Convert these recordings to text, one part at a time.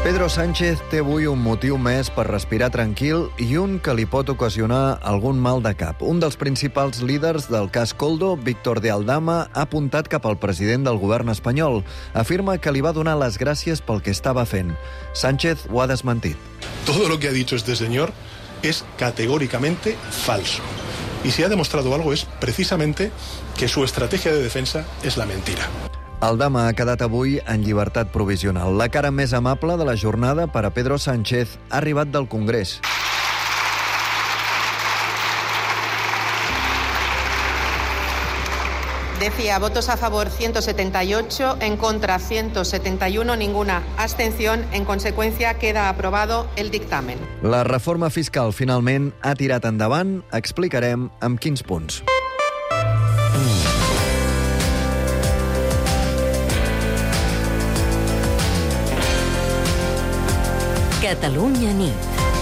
Pedro Sánchez té avui un motiu més per respirar tranquil i un que li pot ocasionar algun mal de cap. Un dels principals líders del cas Koldo, Víctor de Aldama, ha apuntat cap al president del govern espanyol. Afirma que li va donar les gràcies pel que estava fent. Sánchez ho ha desmentit. Todo lo que ha dicho este señor es categóricamente falso. Y si ha demostrado algo es precisamente que su estrategia de defensa es la mentira. Aldama ha quedat avui en llibertat provisional. La cara més amable de la jornada per a Pedro Sánchez ha arribat del Congrés. Decía, votos a favor 178, en contra 171, ninguna abstención. En consecuencia, queda aprobado el dictamen. La reforma fiscal finalment ha tirat endavant. Explicarem amb quins punts. Catalunya nit.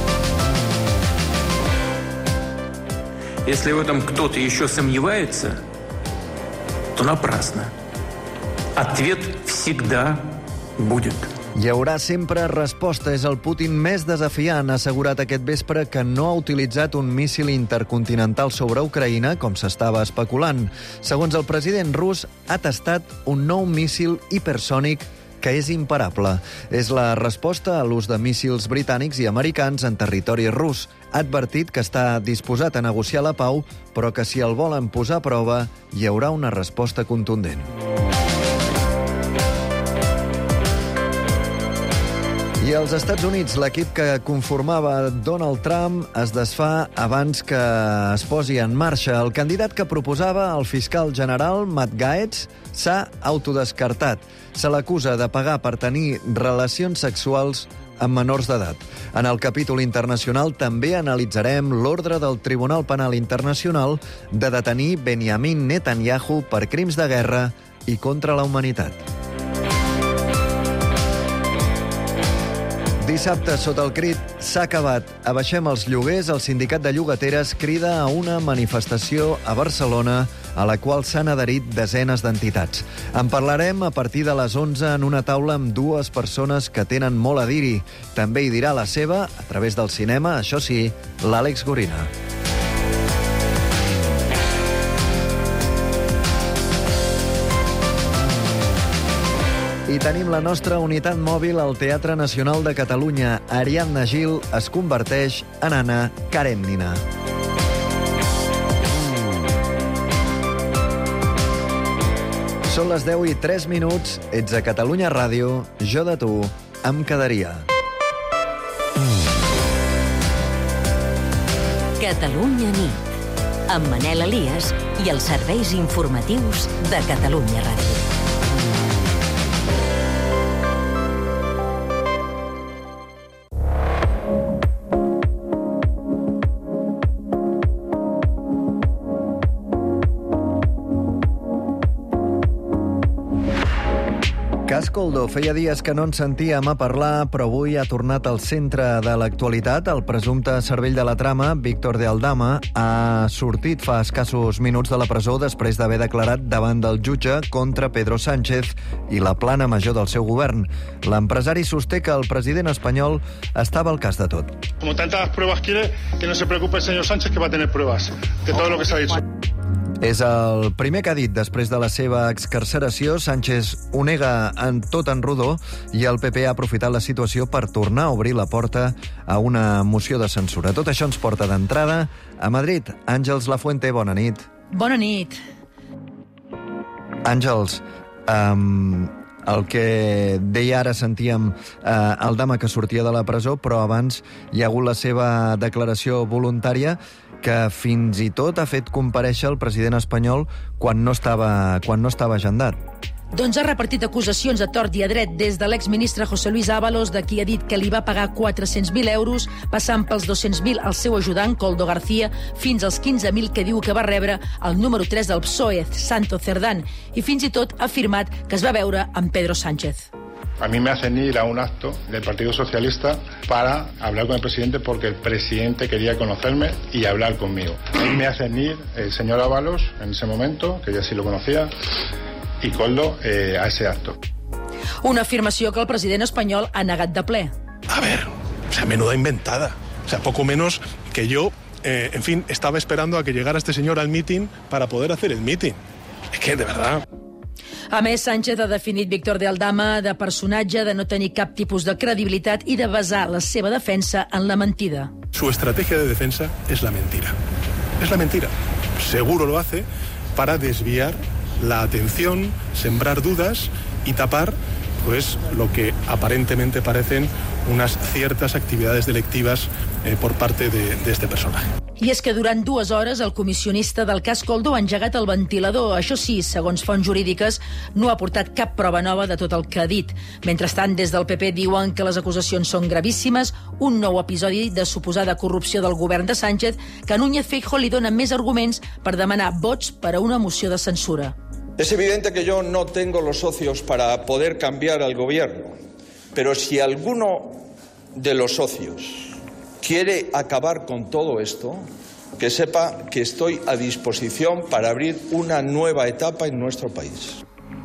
Если в этом кто-то еще сомневается, то напрасно. Ответ всегда будет. Hi haurà sempre resposta. És el Putin més desafiant. Ha assegurat aquest vespre que no ha utilitzat un míssil intercontinental sobre Ucraïna, com s'estava especulant. Segons el president rus, ha testat un nou míssil hipersònic que és imparable. És la resposta a l'ús de míssils britànics i americans en territori rus. Ha advertit que està disposat a negociar la pau, però que si el volen posar a prova, hi haurà una resposta contundent. I als Estats Units, l'equip que conformava Donald Trump es desfà abans que es posi en marxa. El candidat que proposava el fiscal general, Matt Gaetz, s'ha autodescartat. Se l'acusa de pagar per tenir relacions sexuals amb menors d'edat. En el capítol internacional també analitzarem l'ordre del Tribunal Penal Internacional de detenir Benjamin Netanyahu per crims de guerra i contra la humanitat. Dissabte, sota el crit "S'ha acabat, abaixem els lloguers", el sindicat de llogateres crida a una manifestació a Barcelona a la qual s'han adherit desenes d'entitats. En parlarem a partir de les 11 en una taula amb dues persones que tenen molt a dir-hi. També hi dirà la seva, a través del cinema, això sí, l'Àlex Gorina. I tenim la nostra unitat mòbil al Teatre Nacional de Catalunya. Ariadna Gil es converteix en Anna Karenina. Són les 10:03. Ets a Catalunya Ràdio. Jo de tu em quedaria. Catalunya nit. Amb Manel Elias i els serveis informatius de Catalunya Ràdio. Cas Koldo. Feia dies que no ens sentíem a parlar, però avui ha tornat al centre de l'actualitat. El presumpte cervell de la trama, Víctor de Aldama, ha sortit fa escassos minuts de la presó després d'haver declarat davant del jutge contra Pedro Sánchez i la plana major del seu govern. L'empresari sosté que el president espanyol estava al cas de tot. Como tantas pruebas quiere, que no se preocupe el señor Sánchez, que va a tener pruebas de todo lo que se ha dicho. És el primer que ha dit després de la seva excarceració. Sánchez ho nega tot en rodó i el PP ha aprofitat la situació per tornar a obrir la porta a una moció de censura. Tot això ens porta d'entrada a Madrid. Àngels Lafuente, bona nit. Bona nit. Àngels, el que deia ara, sentíem Aldama que sortia de la presó, però abans hi ha hagut la seva declaració voluntària que fins i tot ha fet comparèixer el president espanyol quan no estava agendat. Doncs ha repartit acusacions a tort i a dret des de l'exministre José Luis Ábalos, de qui ha dit que li va pagar 400.000 euros, passant pels 200.000 al seu ajudant, Koldo García, fins als 15.000 que diu que va rebre el número 3 del PSOE, Santo Cerdán, i fins i tot ha afirmat que es va veure amb Pedro Sánchez. A mí me hacen ir a un acto del Partido Socialista para hablar con el presidente porque el presidente quería conocerme y hablar conmigo. A mí me hacen ir el señor Ábalos en ese momento, que ya sí lo conocía, y Koldo a ese acto. Una afirmació que el president espanyol ha negat de ple. A ver, menuda inventada. Poco menos que yo, en fin, estaba esperando a que llegara este señor al meeting para poder hacer el meeting. Es que, de verdad... A més, Sánchez ha definit Víctor de Aldama de personatge, de no tenir cap tipus de credibilitat i de basar la seva defensa en la mentida. Su estrategia de defensa es la mentira. Es la mentira. Seguro lo hace para desviar la atención, sembrar dudas y tapar pues lo que aparentemente parecen unas ciertas actividades delictivas por parte de este personaje. I és que durant 2 hores el comissionista del cas Koldo ha engegat el ventilador. Això sí, segons fonts jurídiques, no ha aportat cap prova nova de tot el que ha dit. Mentrestant, des del PP diuen que les acusacions són gravíssimes, un nou episodi de suposada corrupció del govern de Sánchez, que a Núñez Feijóo li dona més arguments per demanar vots per a una moció de censura. Es evidente que yo no tengo los socios para poder cambiar al gobierno, pero si alguno de los socios quiere acabar con todo esto, que sepa que estoy a disposición para abrir una nueva etapa en nuestro país.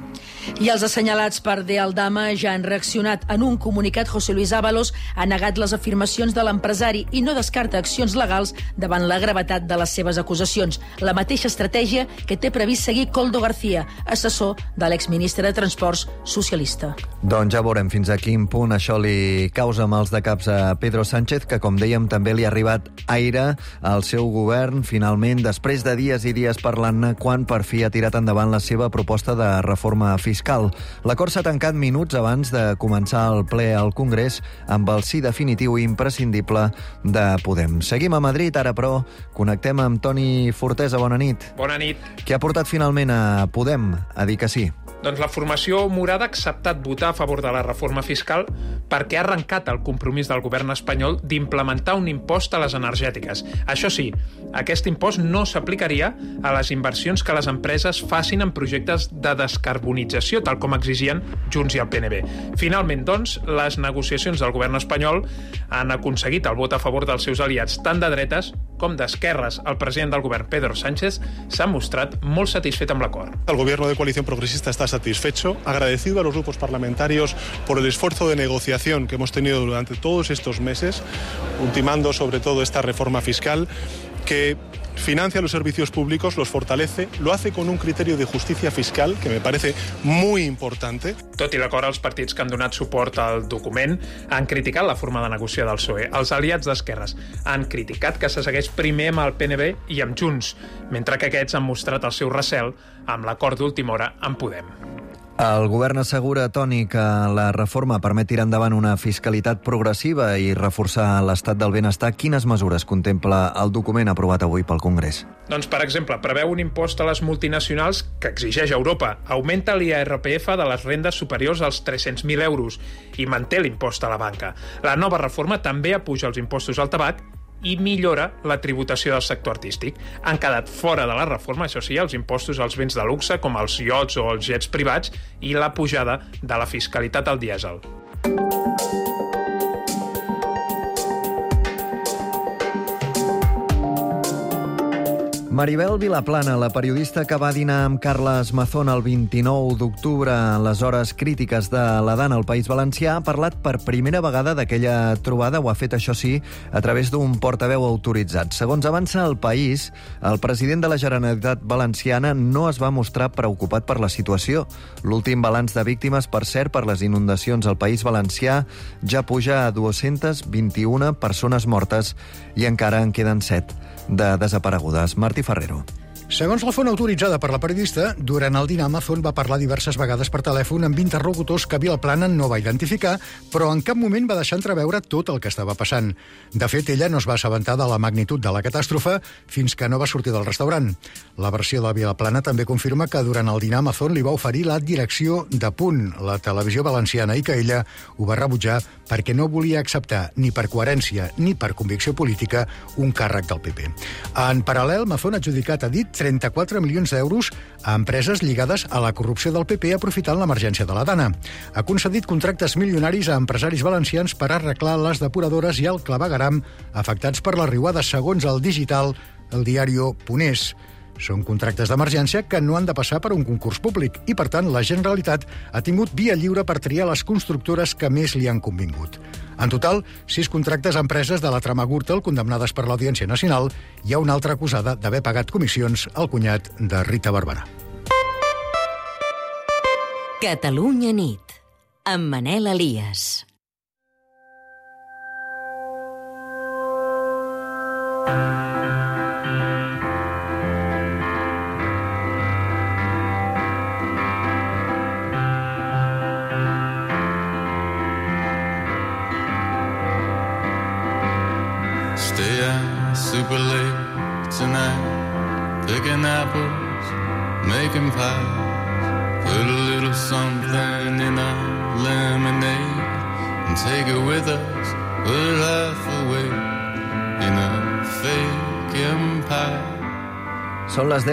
I els assenyalats per De Aldama ja han reaccionat. En un comunicat, José Luis Ábalos ha negat les afirmacions de l'empresari i no descarta accions legals davant la gravetat de les seves acusacions. La mateixa estratègia que té previst seguir Koldo García, assessor de l'exministre de Transports socialista. Doncs ja veurem fins a quin punt això li causa mals de caps a Pedro Sánchez, que, com dèiem, també li ha arribat aire al seu govern, finalment, després de dies i dies parlant-ne, quan per fi ha tirat endavant la seva proposta de reforma fiscal. L'acord s'ha tancat minuts abans de començar el ple al Congrés amb el sí definitiu i imprescindible de Podem. Seguim a Madrid, ara però connectem amb Toni Fortesa. Bona nit. Bona nit. Què ha portat finalment a Podem a dir que sí? Doncs la formació morada ha acceptat votar a favor de la reforma fiscal perquè ha arrencat el compromís del govern espanyol d'implementar un impost a les energètiques. Això sí, aquest impost no s'aplicaria a les inversions que les empreses facin en projectes de descarbonització, tal com exigien Junts i el PNB. Finalment, doncs, les negociacions del govern espanyol han aconseguit el vot a favor dels seus aliats, tant de dretes com d'esquerres. El president del govern, Pedro Sánchez, s'ha mostrat molt satisfet amb l'acord. El gobierno de coalición progresista está satisfecho, agradecido a los grupos parlamentarios por el esfuerzo de negociación que hemos tenido durante todos estos meses, ultimando sobre todo esta reforma fiscal que financia los servicios públicos, los fortalece, lo hace con un criterio de justicia fiscal que me parece muy importante. Tot i l'acord, els partits que han donat suport al document han criticat la forma de negociar del PSOE. Els aliats d'esquerres han criticat que se segueix primer amb el PNB i amb Junts, mentre que aquests han mostrat el seu recel amb l'acord d'última hora amb Podem. El govern assegura, Toni, que la reforma permet tirar endavant una fiscalitat progressiva i reforçar l'estat del benestar. Quines mesures contempla el document aprovat avui pel Congrés? Doncs, per exemple, preveu un impost a les multinacionals que exigeix Europa, augmenta l'IRPF de les rendes superiors als 300.000 euros i manté l'impost a la banca. La nova reforma també apuja els impostos al tabac i millora la tributació del sector artístic. Han quedat fora de la reforma, això sí, els impostos als béns de luxe, com els iots o els jets privats, i la pujada de la fiscalitat al dièsel. Maribel Vilaplana, la periodista que va dinar amb Carles Mazón el 29 d'octubre en les hores crítiques de l'Adana al País Valencià, ha parlat per primera vegada d'aquella trobada. Ho ha fet, això sí, a través d'un portaveu autoritzat. Segons avança El País, el president de la Generalitat Valenciana no es va mostrar preocupat per la situació. L'últim balanç de víctimes, per cert, per les inundacions al País Valencià ja puja a 221 persones mortes i encara en queden 7 de desaparegudes. Martí Ferrero. Segons la font autoritzada per la periodista, durant el dinar Mazón va parlar diverses vegades per telèfon amb interlocutors que Vilaplana no va identificar, però en cap moment va deixar entreveure tot el que estava passant. De fet, ella no es va assabentar de la magnitud de la catàstrofe fins que no va sortir del restaurant. La versió de Vilaplana també confirma que durant el dinar Mazón li va oferir la direcció de Punt, la televisió valenciana, i que ella ho va rebutjar perquè no volia acceptar, ni per coherència ni per convicció política, un càrrec del PP. En paral·lel, Mazón ha adjudicat, ha dit, 34 milions d'euros a empreses lligades a la corrupció del PP aprofitant l'emergència de la Dana. Ha concedit contractes milionaris a empresaris valencians per arreglar les depuradores i el clavegueram afectats per la riuada, segons el digital El Diario Punés. Són contractes d'emergència que no han de passar per un concurs públic i, per tant, la Generalitat ha tingut via lliure per triar les constructores que més li han convingut. En total, 6 contractes a empreses de la trama Gürtel condemnades per l'Audiència Nacional i una altra acusada d'haver pagat comissions al cunyat de Rita Barberà. Catalunya nit, amb Manel Elias. Stay out super late tonight, picking apples, making pies. Put a little something in our lemonade and take it with us. Put half away in a fake empire. Són les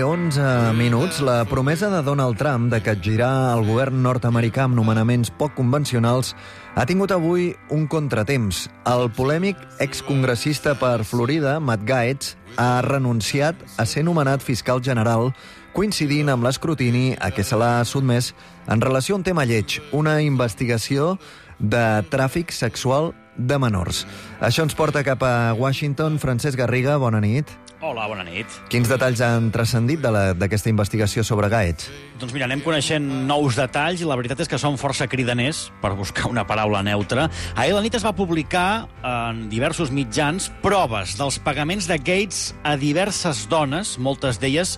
10:11. La promesa de Donald Trump de capgirar el govern nord-americà amb nomenaments poc convencionals ha tingut avui un contratemps. El polèmic excongressista per Florida, Matt Gaetz, ha renunciat a ser nomenat fiscal general, coincidint amb l'escrutini a què se l'ha sotmès en relació a un tema lleig, una investigació de tràfic sexual de menors. Això ens porta cap a Washington. Francesc Garriga, bona nit. Hola, bona nit. Quins detalls han transcendit d'aquesta investigació sobre Gaetz? Doncs mira, anem coneixent nous detalls i la veritat és que són força cridaners, per buscar una paraula neutra. Ahir a la nit es va publicar en diversos mitjans proves dels pagaments de Gaetz a diverses dones, moltes d'elles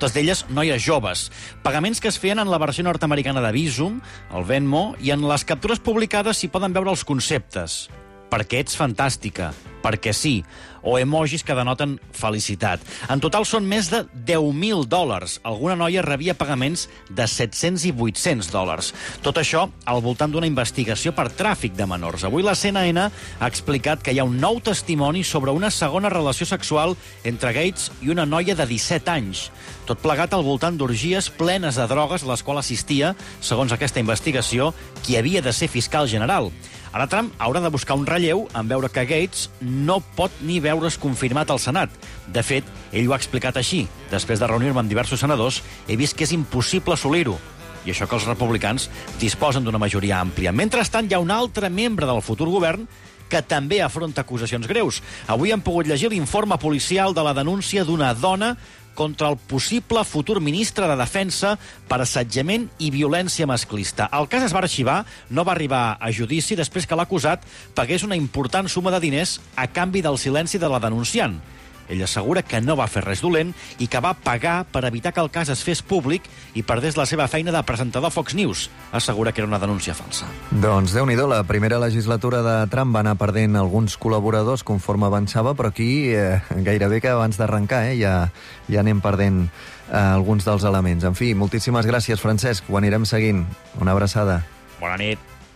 noies joves. Pagaments que es feien en la versió nord-americana de Bizum, el Venmo, i en les captures publicades s'hi poden veure els conceptes. Perquè ets fantàstica, perquè sí, o emojis que denoten felicitat. En total són més de $10.000. Alguna noia rebia pagaments de $700 i $800. Tot això al voltant d'una investigació per tràfic de menors. Avui la CNN ha explicat que hi ha un nou testimoni sobre una segona relació sexual entre Gaetz i una noia de 17 anys. Tot plegat al voltant d'orgies plenes de drogues a les quals assistia, segons aquesta investigació, qui havia de ser fiscal general. Ara Trump haurà de buscar un relleu en veure que Gaetz no pot ni veure's confirmat al Senat. De fet, ell ho ha explicat així. Després de reunir-me amb diversos senadors, he vist que és impossible assolir-ho. I això que els republicans disposen d'una majoria àmplia. Mentrestant, hi ha un altre membre del futur govern que també afronta acusacions greus. Avui hem pogut llegir l'informe policial de la denúncia d'una dona contra el possible futur ministre de Defensa per assetjament i violència masclista. El cas es va arxivar, no va arribar a judici després que l'acusat pagués una important suma de diners a canvi del silenci de la denunciant. Ell assegura que no va fer res dolent i que va pagar per evitar que el cas es fes públic i perdés la seva feina de presentador a Fox News. Assegura que era una denúncia falsa. Doncs Déu-n'hi-do, la primera legislatura de Trump va anar perdent alguns col·laboradors conforme avançava, però aquí gairebé que abans d'arrencar ja anem perdent alguns dels elements. En fi, moltíssimes gràcies, Francesc. Ho anirem seguint. Una abraçada. Bona nit.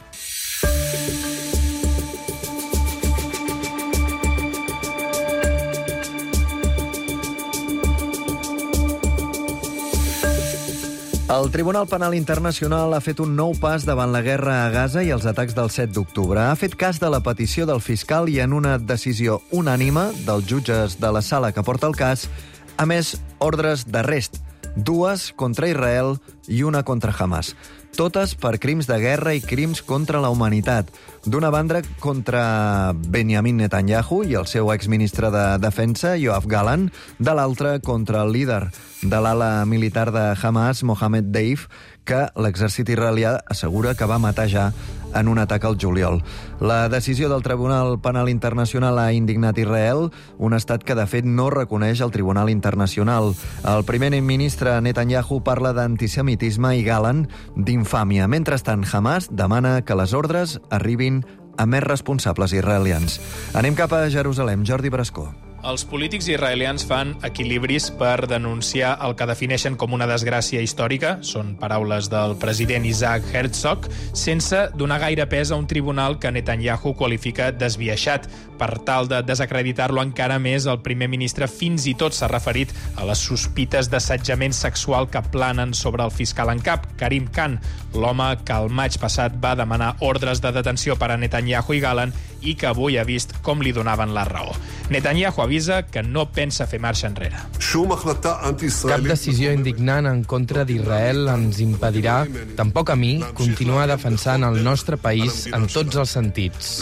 El Tribunal Penal Internacional ha fet un nou pas davant la guerra a Gaza i els atacs del 7 d'octubre. Ha fet cas de la petició del fiscal i en una decisió unànime dels jutges de la sala que porta el cas, ha emès ordres d'arrest, 2 contra Israel i una contra Hamas. Totes per crims de guerra i crims contra la humanitat. D'una banda, contra Benjamin Netanyahu i el seu exministre de Defensa, Yoav Gallant. De l'altra, contra el líder de l'ala militar de Hamas, Mohammed Deif, que l'exèrcit israelià assegura que va matar ja en un atac al juliol. La decisió del Tribunal Penal Internacional ha indignat Israel, un estat que de fet no reconeix el Tribunal Internacional. El primer ministre Netanyahu parla d'antisemitisme i Gallant d'infàmia. Mentrestant, Hamas demana que les ordres arribin a més responsables israelians. Anem cap a Jerusalem. Jordi Brascó. Els polítics israelians fan equilibris per denunciar el que defineixen com una desgràcia històrica, són paraules del president Isaac Herzog, sense donar gaire pes a un tribunal que Netanyahu qualifica desbiaixat. Per tal de desacreditar-lo encara més, el primer ministre fins i tot s'ha referit a les sospites d'assetjament sexual que planen sobre el fiscal en cap, Karim Khan, l'home que el maig passat va demanar ordres de detenció per a Netanyahu i Gallant i que avui ha vist com li donaven la raó. Netanyahu avisa que no pensa fer marxa enrere. Cap decisió indignant en contra d'Israel ens impedirà, tampoc a mi, continuar defensant el nostre país en tots els sentits.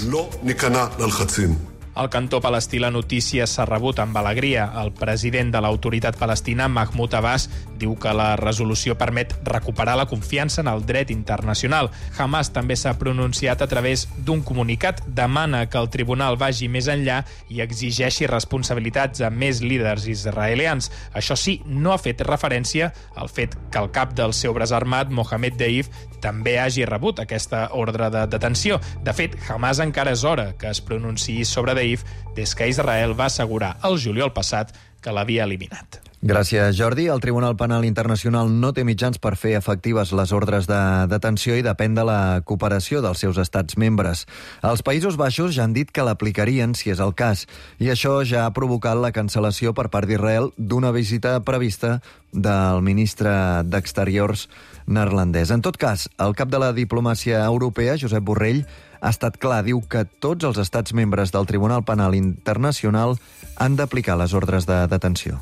Al cantó palestí la notícia s'ha rebut amb alegria. El president de l'autoritat palestina, Mahmoud Abbas, diu que la resolució permet recuperar la confiança en el dret internacional. Hamas també s'ha pronunciat a través d'un comunicat. Demana que el tribunal vagi més enllà i exigeixi responsabilitats a més líders israelians. Això sí, no ha fet referència al fet que el cap del seu braç armat, Mohamed Deif, també hagi rebut aquesta ordre de detenció. De fet, Hamas encara és hora que es pronunciï sobre Deif des que Israel va assegurar el juliol passat que l'havia eliminat. Gràcies, Jordi. El Tribunal Penal Internacional no té mitjans per fer efectives les ordres de detenció i depèn de la cooperació dels seus estats membres. Els Països Baixos ja han dit que l'aplicarien si és el cas, i això ja ha provocat la cancel·lació per part d'Israel d'una visita prevista del ministre d'Exteriors neerlandès. En tot cas, el cap de la diplomàcia europea, Josep Borrell, ha estat clar, diu que tots els estats membres del Tribunal Penal Internacional han d'aplicar les ordres de detenció.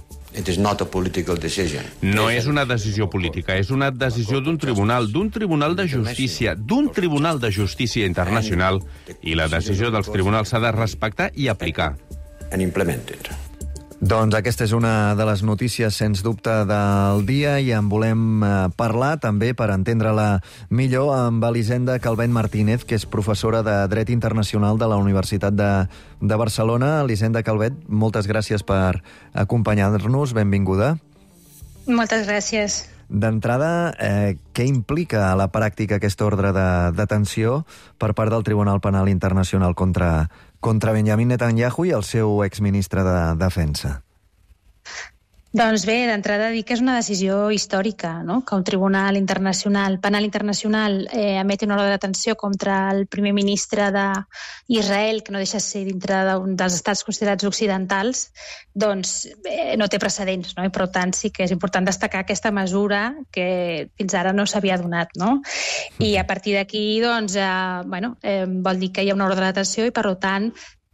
No és una decisió política, és una decisió d'un tribunal de justícia, internacional, i la decisió dels tribunals s'ha de respectar i aplicar. Doncs aquesta és una de les notícies, sens dubte, del dia, i en volem parlar també, per entendre-la millor, amb Elisenda Calvet Martínez, que és professora de Dret Internacional de la Universitat de Barcelona. Elisenda Calvet, moltes gràcies per acompanyar-nos. Benvinguda. Moltes gràcies. D'entrada, què implica a la pràctica aquesta ordre de detenció per part del Tribunal Penal Internacional contra Benjamin Netanyahu i el seu exministre de Defensa? Doncs bé, d'entrada dir que és una decisió històrica, no? Que un tribunal penal internacional emeti una ordre de detenció contra el primer ministre d'Israel, que no deixa de ser dintre d'un dels estats considerats occidentals, doncs no té precedents, no? I per tant sí que és important destacar aquesta mesura que fins ara no s'havia donat, no? I a partir d'aquí, doncs, vol dir que hi ha una ordre de detenció i, per tant,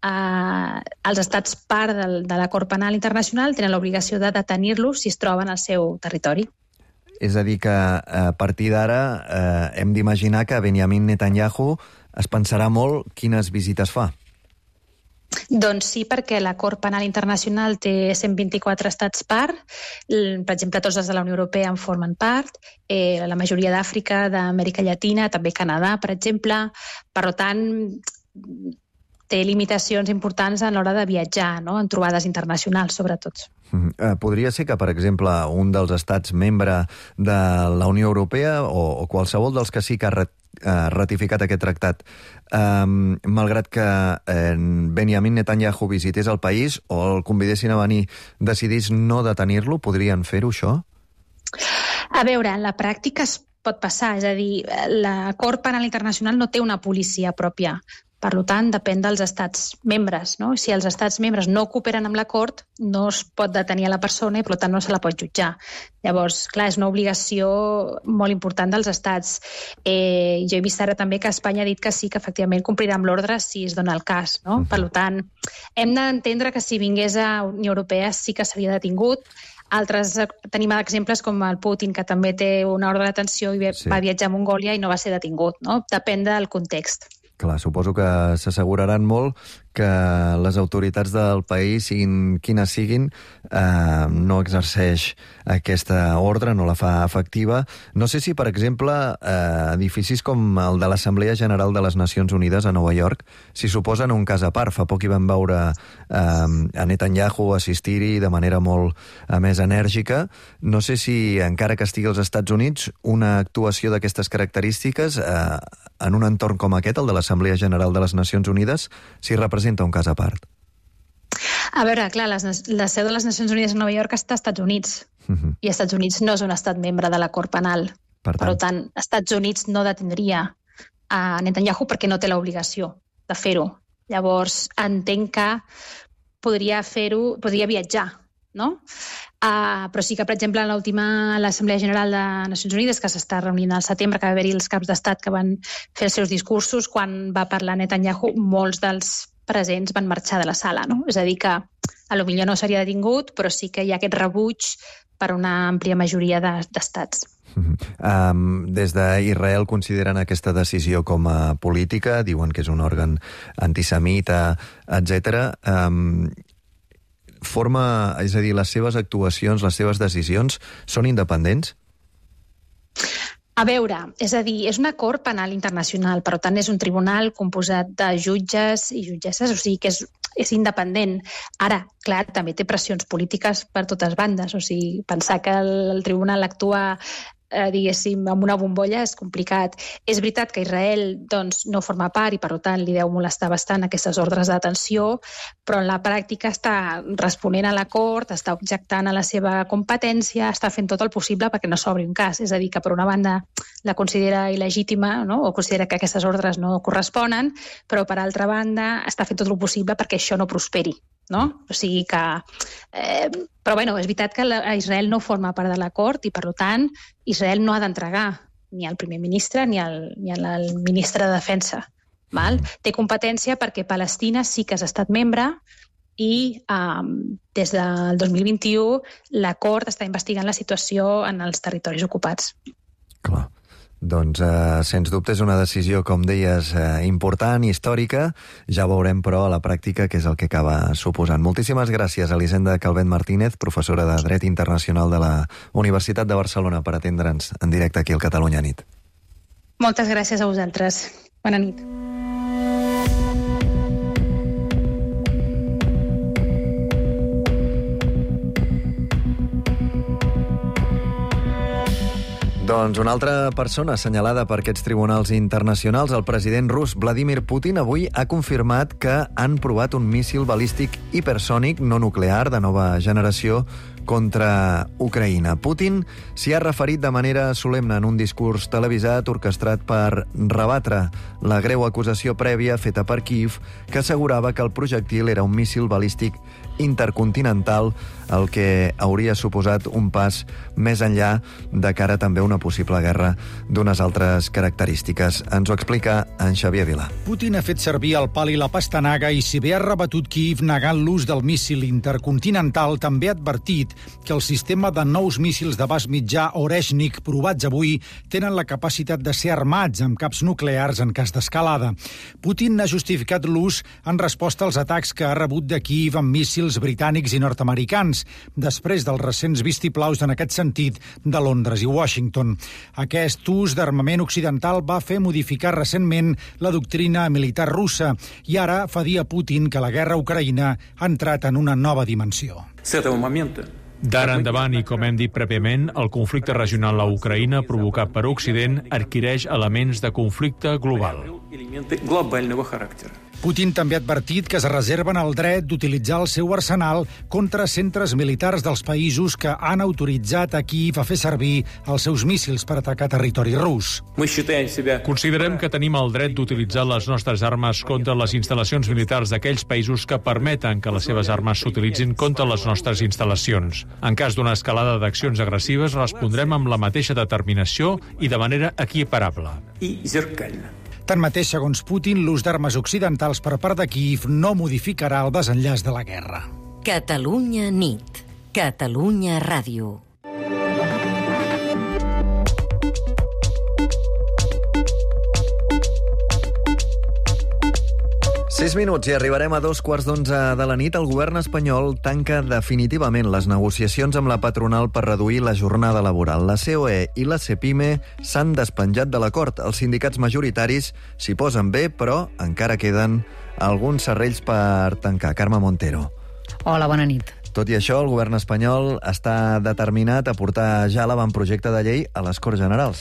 els estats part de l'Acord Penal Internacional tenen l'obligació de detenir-los si es troben al seu territori. És a dir, que a partir d'ara hem d'imaginar que Benjamin Netanyahu es pensarà molt quines visites fa. Doncs sí, perquè l'Acord Penal Internacional té 124 estats part, per exemple, tots els de la Unió Europea en formen part, la majoria d'Àfrica, d'Amèrica Llatina, també Canadà, per exemple. Per tant, té limitacions importants a l'hora de viatjar, no? En trobades internacionals, sobretot. Podria ser que, per exemple, un dels estats membre de la Unió Europea o qualsevol dels que sí que ha ratificat aquest tractat, malgrat que Benjamin Netanyahu visités el país o el convidessin a venir, decidís no detenir-lo, podrien fer-ho, això? A veure, en la pràctica es pot passar, és a dir, l'Acord Penal Internacional no té una policia pròpia. Per tant, depèn dels estats membres, no? Si els estats membres no cooperen amb l'acord, no es pot detenir a la persona i, per tant, no se la pot jutjar. Llavors, clar, és una obligació molt important dels estats. Jo he vist ara també que Espanya ha dit que sí, que efectivament complirà amb l'ordre si es dona el cas, no? Per tant, hem d'entendre que si vingués a Unió Europea sí que s'havia detingut. Altres tenim exemples com el Putin, que també té una ordre de detenció i va viatjar a Mongòlia i no va ser detingut, no? Depèn del context. Clar, suposo que s'asseguraran molt que les autoritats del país, siguin quines siguin, no exerceix aquesta ordre, no la fa efectiva. No sé si, per exemple, edificis com el de l'Assemblea General de les Nacions Unides a Nova York s'hi suposen un cas a part. Fa poc hi vam veure a Netanyahu assistir-hi de manera molt més enèrgica. No sé si, encara que estigui als Estats Units, una actuació d'aquestes característiques en un entorn com aquest, el de l'Assemblea General de les Nacions Unides, s'hi representa un cas a part. A veure, clar, la seu de les Nacions Unides a Nova York està als Estats Units, i els Estats Units no és un estat membre de l'acord penal. Per tant, els Estats Units no detindria a Netanyahu perquè no té l'obligació de fer-ho. Llavors, entenc que podria viatjar, no? Però sí que, per exemple, en l'Assemblea General de Nacions Unides, que s'està reunint al setembre, que va haver-hi els caps d'estat que van fer els seus discursos, quan va parlar Netanyahu, molts dels presents van marxar de la sala, no? És a dir, que potser no seria detingut, però sí que hi ha aquest rebuig per una àmplia majoria d'estats. Des d'Israel consideren aquesta decisió com a política, diuen que és un òrgan antisemita, etc. És a dir, les seves actuacions, les seves decisions, són independents? A veure, és a dir, és una cort penal internacional, per tant és un tribunal composat de jutges i jutgesses, o sigui que és independent. Ara, clar, també té pressions polítiques per totes bandes, o sigui, pensar que el tribunal actua diguéssim, amb una bombolla és complicat. És veritat que Israel doncs, no forma part i, per tant, li deu molestar bastant aquestes ordres de detenció, però en la pràctica està responent a la cort, està objectant a la seva competència, està fent tot el possible perquè no s'obri un cas. És a dir, que per una banda la considera il·legítima, no? O considera que aquestes ordres no corresponen, però per altra banda està fent tot el possible perquè això no prosperi. No? O sigui que... Però bueno, és veritat que Israel no forma part de l'acord i, per tant, Israel no ha d'entregar ni al primer ministre ni al ministre de Defensa. Val? Té competència perquè Palestina sí que és estat membre i des del 2021 l'acord està investigant la situació en els territoris ocupats. Clar. Doncs, sens dubte, és una decisió, com deies, important, històrica. Ja veurem, però, a la pràctica què és el que acaba suposant. Moltíssimes gràcies, Elisenda Calvet Martínez, professora de Dret Internacional de la Universitat de Barcelona, per atendre'ns en directe aquí al Catalunya Nit. Moltes gràcies a vosaltres. Bona nit. Doncs una altra persona assenyalada per aquests tribunals internacionals, el president rus Vladimir Putin, avui ha confirmat que han provat un míssil balístic hipersònic no nuclear de nova generació contra Ucraïna. Putin s'hi ha referit de manera solemne en un discurs televisat orquestrat per rebatre la greu acusació prèvia feta per Kíev, que assegurava que el projectil era un míssil balístic intercontinental, el que hauria suposat un pas més enllà de cara també a una possible guerra d'unes altres característiques. Ens ho explica en Xavier Vila. Putin ha fet servir el pal i la pastanaga i, si bé ha rebatut Kíev negant l'ús del míssil intercontinental, també ha advertit que el sistema de nous míssils d'abast mitjà Oreshnik provats avui tenen la capacitat de ser armats amb caps nuclears en cas d'escalada. Putin n'ha justificat l'ús en resposta als atacs que ha rebut de Kíev amb míssils britànics i nord-americans, després dels recents vistiplaus en aquest sentit de Londres i Washington. Aquest ús d'armament occidental va fer modificar recentment la doctrina militar russa i ara fa dir a Putin que la guerra a Ucraïna ha entrat en una nova dimensió. D'ara endavant, i com hem dit prèviament, el conflicte regional a Ucraïna provocat per Occident adquireix elements de conflicte global. Putin també ha advertit que es reserven el dret d'utilitzar el seu arsenal contra centres militars dels països que han autoritzat a Kíev a fer servir els seus míssils per atacar territori rus. Considerem que tenim el dret d'utilitzar les nostres armes contra les instal·lacions militars d'aquells països que permeten que les seves armes s'utilitzin contra les nostres instal·lacions. En cas d'una escalada d'accions agressives, respondrem amb la mateixa determinació i de manera equiparable. Tanmateix, segons Putin, l'ús d'armes occidentals per part de Kíev no modificarà el desenllaç de la guerra. Catalunya nit. Catalunya ràdio. Sis minuts i arribarem a 11:15 de la nit. El govern espanyol tanca definitivament les negociacions amb la patronal per reduir la jornada laboral. La COE i la CEPIME s'han despenjat de l'acord. Els sindicats majoritaris s'hi posen bé, però encara queden alguns serrells per tancar. Carme Montero. Hola, bona nit. Tot i això, el govern espanyol està determinat a portar ja l'avantprojecte de llei a les Corts Generals.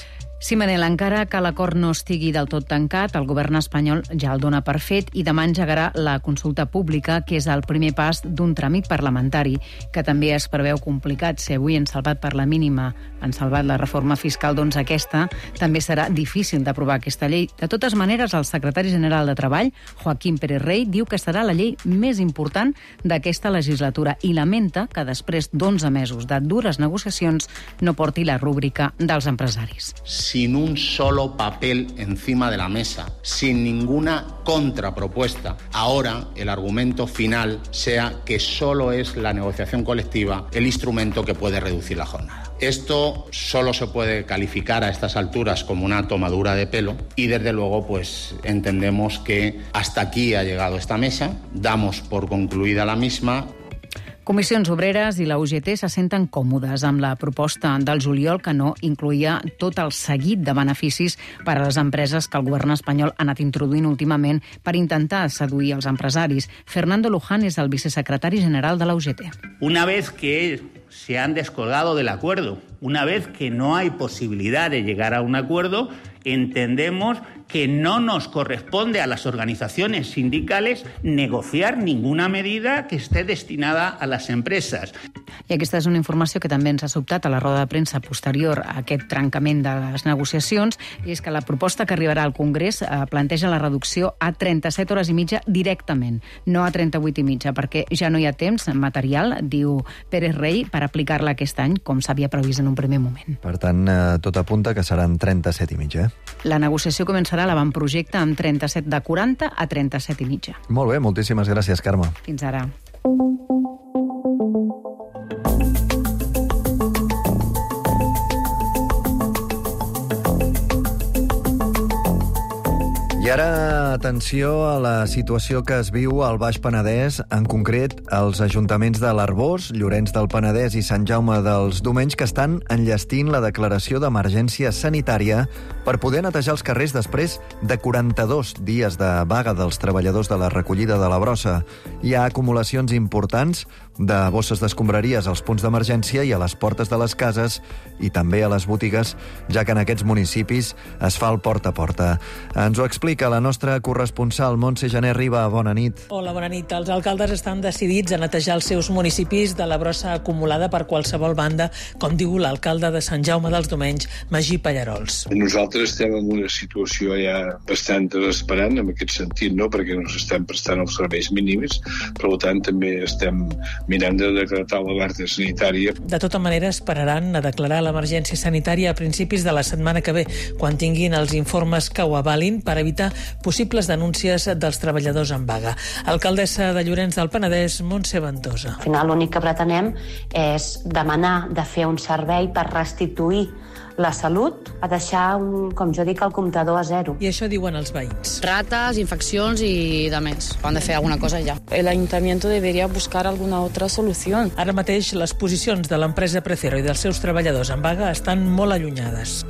Sí, Manel, encara que l'acord no estigui del tot tancat, el govern espanyol ja el dona per fet i demà engegarà la consulta pública, que és el primer pas d'un tràmit parlamentari, que també es preveu complicat. Si avui han salvat per la mínima, han salvat la reforma fiscal, doncs aquesta també serà difícil d'aprovar aquesta llei. De totes maneres, el secretari general de Treball, Joaquim Pérez Rey, diu que serà la llei més important d'aquesta legislatura i lamenta que després d'11 mesos de dures negociacions no porti la rúbrica dels empresaris. Sin un solo papel encima de la mesa, sin ninguna contrapropuesta. Ahora el argumento final sea que solo es la negociación colectiva el instrumento que puede reducir la jornada. Esto solo se puede calificar a estas alturas como una tomadura de pelo y desde luego pues entendemos que hasta aquí ha llegado esta mesa, damos por concluida la misma. Comissions Obreres i la UGT se senten còmodes amb la proposta del juliol, que no incloïa tot el seguit de beneficis per a les empreses que el govern espanyol ha anat introduint últimament per intentar seduir els empresaris. Fernando Luján és el vicesecretari general de la UGT. Una vez que se han descolgado del acuerdo, una vez que no hay posibilidad de llegar a un acuerdo, entendemos que no nos corresponde a las organizaciones sindicales negociar ninguna medida que esté destinada a las empresas. I aquesta és una informació que també ens ha sobtat a la roda de premsa posterior a aquest trencament de les negociacions, i és que la proposta que arribarà al Congrés planteja la reducció a 37 hores i mitja directament, no a 38 i mitja, perquè ja no hi ha temps material, diu Pérez Rey, per aplicar-la aquest any, com s'havia previst en un primer moment. Per tant, tot apunta que seran 37 i mitja. La negociació començarà a l'avantprojecte amb 37 de 40 a 37 i mitja. Molt bé, moltíssimes gràcies, Carme. Fins ara. I ara, atenció a la situació que es viu al Baix Penedès, en concret als ajuntaments de l'Arboç, Llorenç del Penedès i Sant Jaume dels Domenys, que estan enllestint la declaració d'emergència sanitària per poder netejar els carrers després de 42 dies de vaga dels treballadors de la recollida de la brossa. Hi ha acumulacions importants de bosses d'escombraries als punts d'emergència i a les portes de les cases i també a les botigues, ja que en aquests municipis es fa el porta a porta. Ens ho explica la nostra corresponsal, Montse Jané Riba. Bona nit. Hola, bona nit. Els alcaldes estan decidits a netejar els seus municipis de la brossa acumulada per qualsevol banda, com diu l'alcalde de Sant Jaume dels Domenys, Magí Pallarols. Nosaltres estem en una situació ja bastant desesperant en aquest sentit, no? Perquè no s'estem prestant els serveis mínims, per tant també estem mirant de decretar l'alerta sanitària. De tota manera, esperaran a declarar l'emergència sanitària a principis de la setmana que ve, quan tinguin els informes que ho avalin, per evitar possibles denúncies dels treballadors en vaga. Alcaldessa de Llorenç del Penedès, Montse Ventosa. Al final l'únic que pretenem és demanar de fer un servei per restituir la salut, a deixar, com jo dic, el comptador a zero. I això diuen els veïns. Ratas, infeccions i de més. Han de fer alguna cosa ja. El ayuntamiento debería buscar alguna otra solución. Ara mateix les posicions de l'empresa Precero i dels seus treballadors en vaga estan molt allunyades.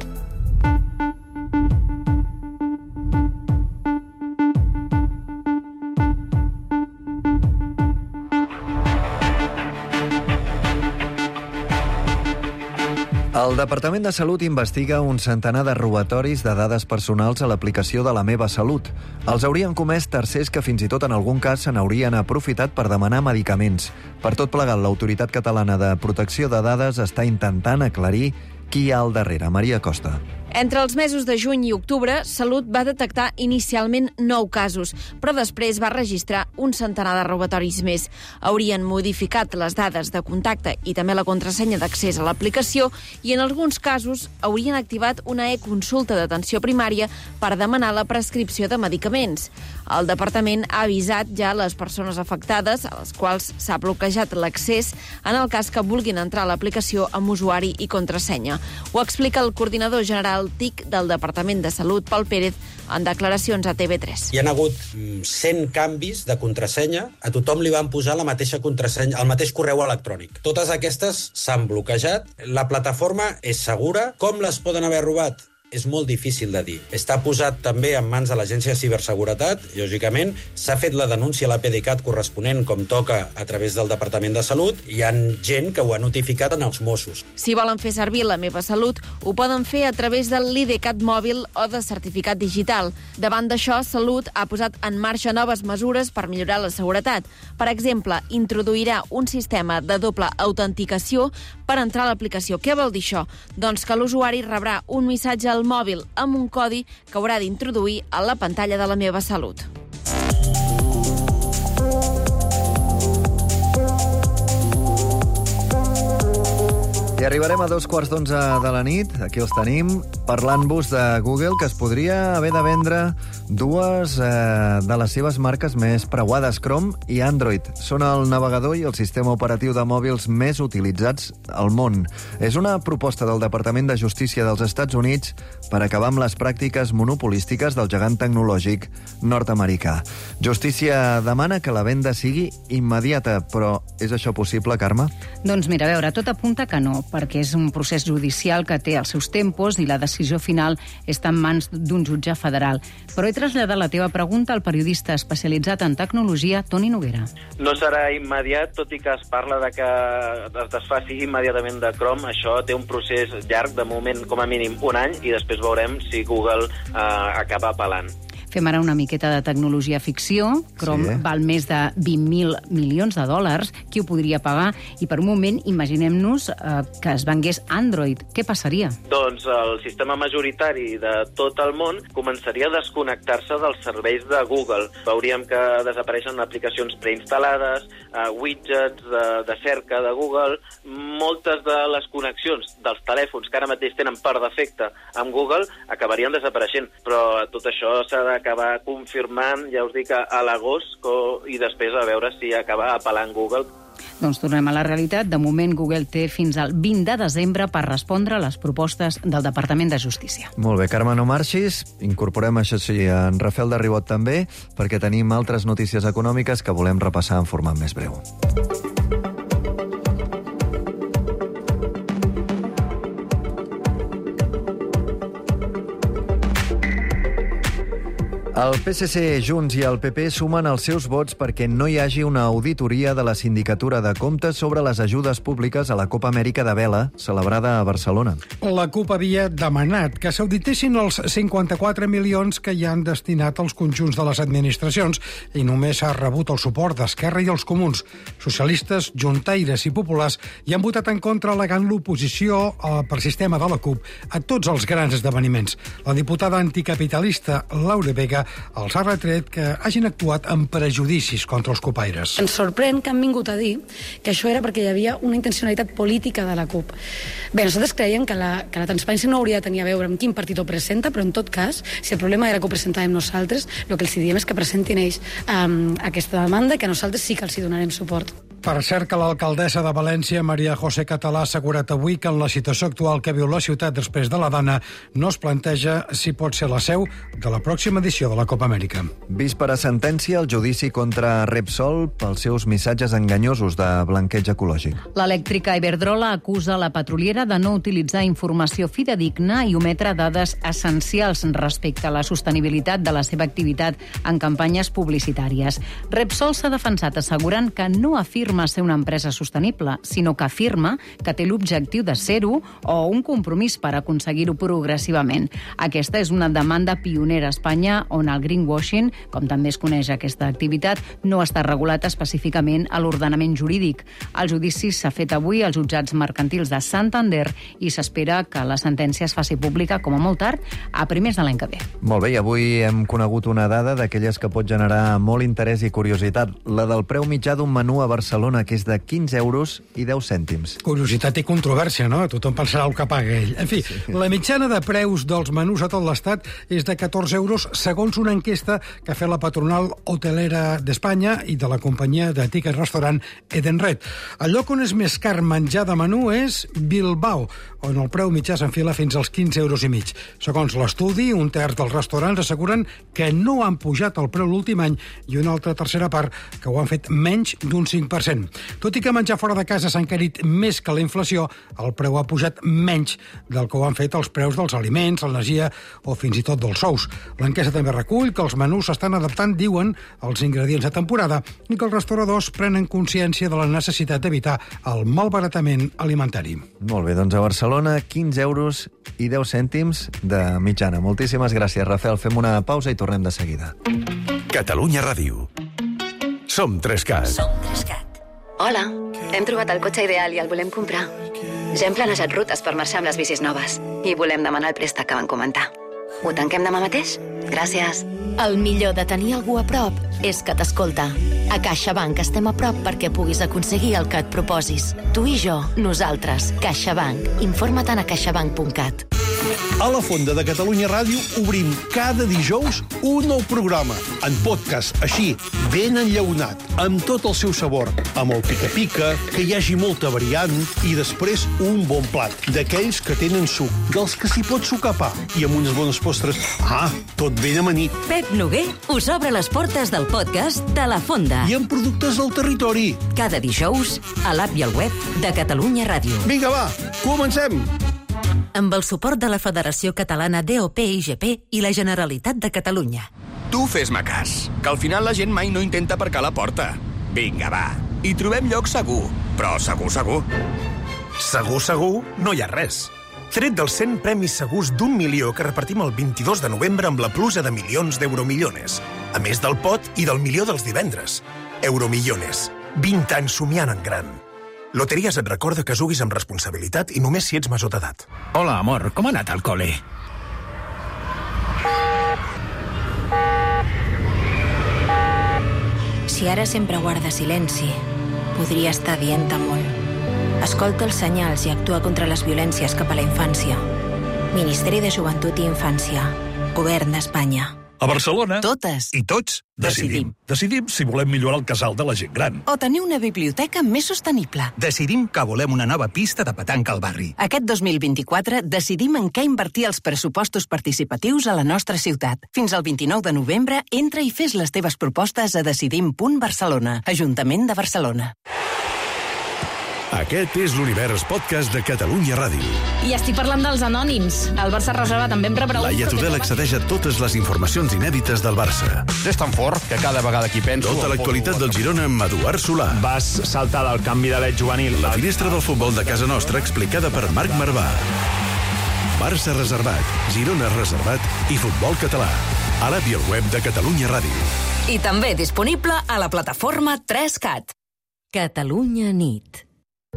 El Departament de Salut investiga un centenar de robatoris de dades personals a l'aplicació de La Meva Salut. Els haurien comès tercers que fins i tot en algun cas se n'haurien aprofitat per demanar medicaments. Per tot plegat, l'Autoritat Catalana de Protecció de Dades està intentant aclarir qui hi ha al darrere. Maria Costa. Entre els mesos de juny i octubre, Salut va detectar inicialment 9 casos, però després va registrar un centenar de robatoris més. Haurien modificat les dades de contacte i també la contrasenya d'accés a l'aplicació i en alguns casos haurien activat una e-consulta d'atenció primària per demanar la prescripció de medicaments. El departament ha avisat ja les persones afectades, a les quals s'ha bloquejat l'accés, en el cas que vulguin entrar a l'aplicació amb usuari i contrasenya. Ho explica el coordinador general TIC del Departament de Salut, Pol Pérez, en declaracions a TV3. Hi ha hagut 100 canvis de contrasenya, a tothom li van posar la mateixa contrasenya, el mateix correu electrònic. Totes aquestes s'han bloquejat, la plataforma és segura. Com les poden haver robat? és molt difícil de dir. Està posat també en mans de l'Agència de Ciberseguretat, lògicament. S'ha fet la denúncia a la PDeCAT corresponent, com toca, a través del Departament de Salut. Hi ha gent que ho ha notificat en els Mossos. Si volen fer servir La meva salut, ho poden fer a través de l'IDCAT mòbil o de certificat digital. Davant d'això, Salut ha posat en marxa noves mesures per millorar la seguretat. Per exemple, introduirà un sistema de doble autenticació per entrar a l'aplicació. Què vol dir això? Doncs que l'usuari rebrà un missatge al mòbil amb un codi que haurà d'introduir a la pantalla de La meva salut. I arribarem a 11:15 de la nit, aquí els tenim, parlant-vos de Google, que es podria haver de vendre dues de les seves marques més preuades, Chrome i Android. Són el navegador i el sistema operatiu de mòbils més utilitzats al món. És una proposta del Departament de Justícia dels Estats Units per acabar amb les pràctiques monopolístiques del gegant tecnològic nord-americà. Justícia demana que la venda sigui immediata, però és això possible, Carme? Doncs mira, a veure, tot apunta que no, perquè és un procés judicial que té els seus tempos i la decisió final està en mans d'un jutge federal. Però he traslladat la teva pregunta al periodista especialitzat en tecnologia, Toni Noguera. No serà immediat, tot i que es parla de que es desfaci immediatament de Chrome. Això té un procés llarg, de moment com a mínim un any, i després veurem si Google acaba apel·lant. Fem ara una miqueta de tecnologia ficció. Chrome val més de 20.000 milions de dòlars. Qui ho podria pagar? I per un moment, imaginem-nos que es vengués Android. Què passaria? Doncs el sistema majoritari de tot el món començaria a desconnectar-se dels serveis de Google. Veuríem que desapareixen aplicacions preinstal·lades, widgets de cerca de Google. Moltes de les connexions dels telèfons que ara mateix tenen per defecte amb Google acabarien desapareixent. Però tot això s'ha d'acabar confirmant, ja us dic, a l'agost, i després a veure si acaba apel·lant Google. Doncs tornem a la realitat. De moment, Google té fins al 20 de desembre per respondre a les propostes del Departament de Justícia. Molt bé, Carme, no marxis. Incorporem, això sí, en Rafael de Ribot també, perquè tenim altres notícies econòmiques que volem repassar en format més breu. El PSC, Junts i el PP sumen els seus vots perquè no hi hagi una auditoria de la Sindicatura de Comptes sobre les ajudes públiques a la Copa Amèrica de Vela, celebrada a Barcelona. La CUP havia demanat que s'auditessin els 54 milions que hi han destinat als conjunts de les administracions i només ha rebut el suport d'Esquerra i els Comuns. Socialistes, juntaires i populars hi han votat en contra alegant l'oposició per sistema de la CUP a tots els grans esdeveniments. La diputada anticapitalista Laura Vega els ha retret que hagin actuat amb prejudicis contra els copaires. Ens sorprèn que han vingut a dir que això era perquè hi havia una intencionalitat política de la CUP. Bé, nosaltres creiem que la transparència no hauria de tenir a veure amb quin partit ho presenta, però en tot cas, si el problema era que ho presentàvem nosaltres, el que els diem és que presentin ells aquesta demanda i que nosaltres sí que els donarem suport. Per cert que l'alcaldessa de València, Maria José Català, ha assegurat avui que en la situació actual que viu la ciutat després de la Dana no es planteja si pot ser la seu de la pròxima edició de la Copa Amèrica. Vist per a sentència el judici contra Repsol pels seus missatges enganyosos de blanqueig ecològic. L'elèctrica Iberdrola acusa la petroliera de no utilitzar informació fidedigna i ometre dades essencials respecte a la sostenibilitat de la seva activitat en campanyes publicitàries. Repsol s'ha defensat assegurant que no afirma ser una empresa sostenible, sinó que afirma que té l'objectiu de ser-ho o un compromís per aconseguir-ho progressivament. Aquesta és una demanda pionera a Espanya on el greenwashing, com també es coneix aquesta activitat, no està regulat específicament a l'ordenament jurídic. El judici s'ha fet avui als jutjats mercantils de Santander i s'espera que la sentència es faci pública com a molt tard a primers de l'any que ve. Molt bé, i avui hem conegut una dada d'aquelles que pot generar molt interès i curiositat, la del preu mitjà d'un menú a Barcelona, que és de 15 euros i 10 cèntims. Curiositat i controvèrsia, no? Tothom pensarà el que paga ell. En fi, la mitjana de preus dels menús a tot l'estat és de 14 euros, segons una enquesta que ha fet la patronal hotelera d'Espanya i de la companyia de tiquets restaurant Edenred. El lloc on és més car menjar de menú és Bilbao, on el preu mitjà s'enfila fins als 15 euros i mig. Segons l'estudi, un terç dels restaurants asseguren que no han pujat el preu l'últim any i una altra tercera part que ho han fet menys d'un 5%. 20%. Tot i que menjar fora de casa s'ha encarit més que la inflació, el preu ha pujat menys del que ho han fet els preus dels aliments, l'energia o fins i tot dels sous. L'enquesta també recull que els menús s'estan adaptant, diuen, als ingredients de temporada i que els restauradors prenen consciència de la necessitat d'evitar el malbaratament alimentari. Molt bé, doncs a Barcelona, 15 euros i 10 cèntims de mitjana. Moltíssimes gràcies, Rafael. Fem una pausa i tornem de seguida. Catalunya Ràdio. Som 3CAT. Som 3CAT. Hola, hem trobat el cotxe ideal i el volem comprar. Ja hem planejat rutes per marxar amb les bicis noves i volem demanar el préstec que van comentar. Ho tanquem demà mateix? Gràcies. El millor de tenir algú a prop és que t'escolta. A CaixaBank estem a prop perquè puguis aconseguir el que et proposis. Tu i jo, nosaltres. CaixaBank. Informa't a caixabank.cat. A la Fonda de Catalunya Ràdio obrim cada dijous un nou programa, en podcast, així, ben enllaunat, amb tot el seu sabor, amb el pica-pica, que hi hagi molta variant, i després un bon plat, d'aquells que tenen suc, dels que s'hi pot sucar pa, i amb unes bones postres. Tot ben amanit. Pep Noguer us obre les portes del podcast de La Fonda. I amb productes del territori. Cada dijous, a l'app i al web de Catalunya Ràdio. Vinga, va, comencem! Amb el suport de la Federació Catalana DOP-IGP i la Generalitat de Catalunya. Tu fes-me cas, que al final la gent mai no intenta aparcar a la porta. Vinga, va, hi trobem lloc segur, però segur, segur. Segur, segur, no hi ha res. Tret dels 100 premis segurs d'1 milió que repartim el 22 de novembre amb la pluja de milions d'Euromillones, a més del pot i del milió dels divendres. Euromillones, 20 anys somiant en gran. Loteries et recorda que juguis amb responsabilitat i només si ets major d'edat. Hola, amor, com ha anat al col·le? Si ara sempre guarda silenci, podria estar dient-te molt. Escolta els senyals i actua contra les violències cap a la infància. Ministeri de Joventut i Infància. Govern d'Espanya. A Barcelona, totes i tots decidim. Decidim si volem millorar el casal de la gent gran. O tenir una biblioteca més sostenible. Decidim que volem una nova pista de petanca al barri. Aquest 2024 decidim en què invertir els pressupostos participatius a la nostra ciutat. Fins al 29 de novembre, entra i fes les teves propostes a decidim.barcelona, Ajuntament de Barcelona. Aquest és l'Univers Podcast de Catalunya Ràdio. I estic parlant dels anònims. El Barça reserva també em rebrà un... Laia Tudel accedeix a totes les informacions inèdites del Barça. És tan fort que cada vegada que hi penso... Tota l'actualitat del Girona amb Eduard Solà. Vas saltar del canvi de l'Ed juvenil. La finestra del futbol de casa nostra explicada per Marc Marvà. Barça reservat, Girona reservat i futbol català. A l'app i al web de Catalunya Ràdio. I també disponible a la plataforma 3CAT. Catalunya nit.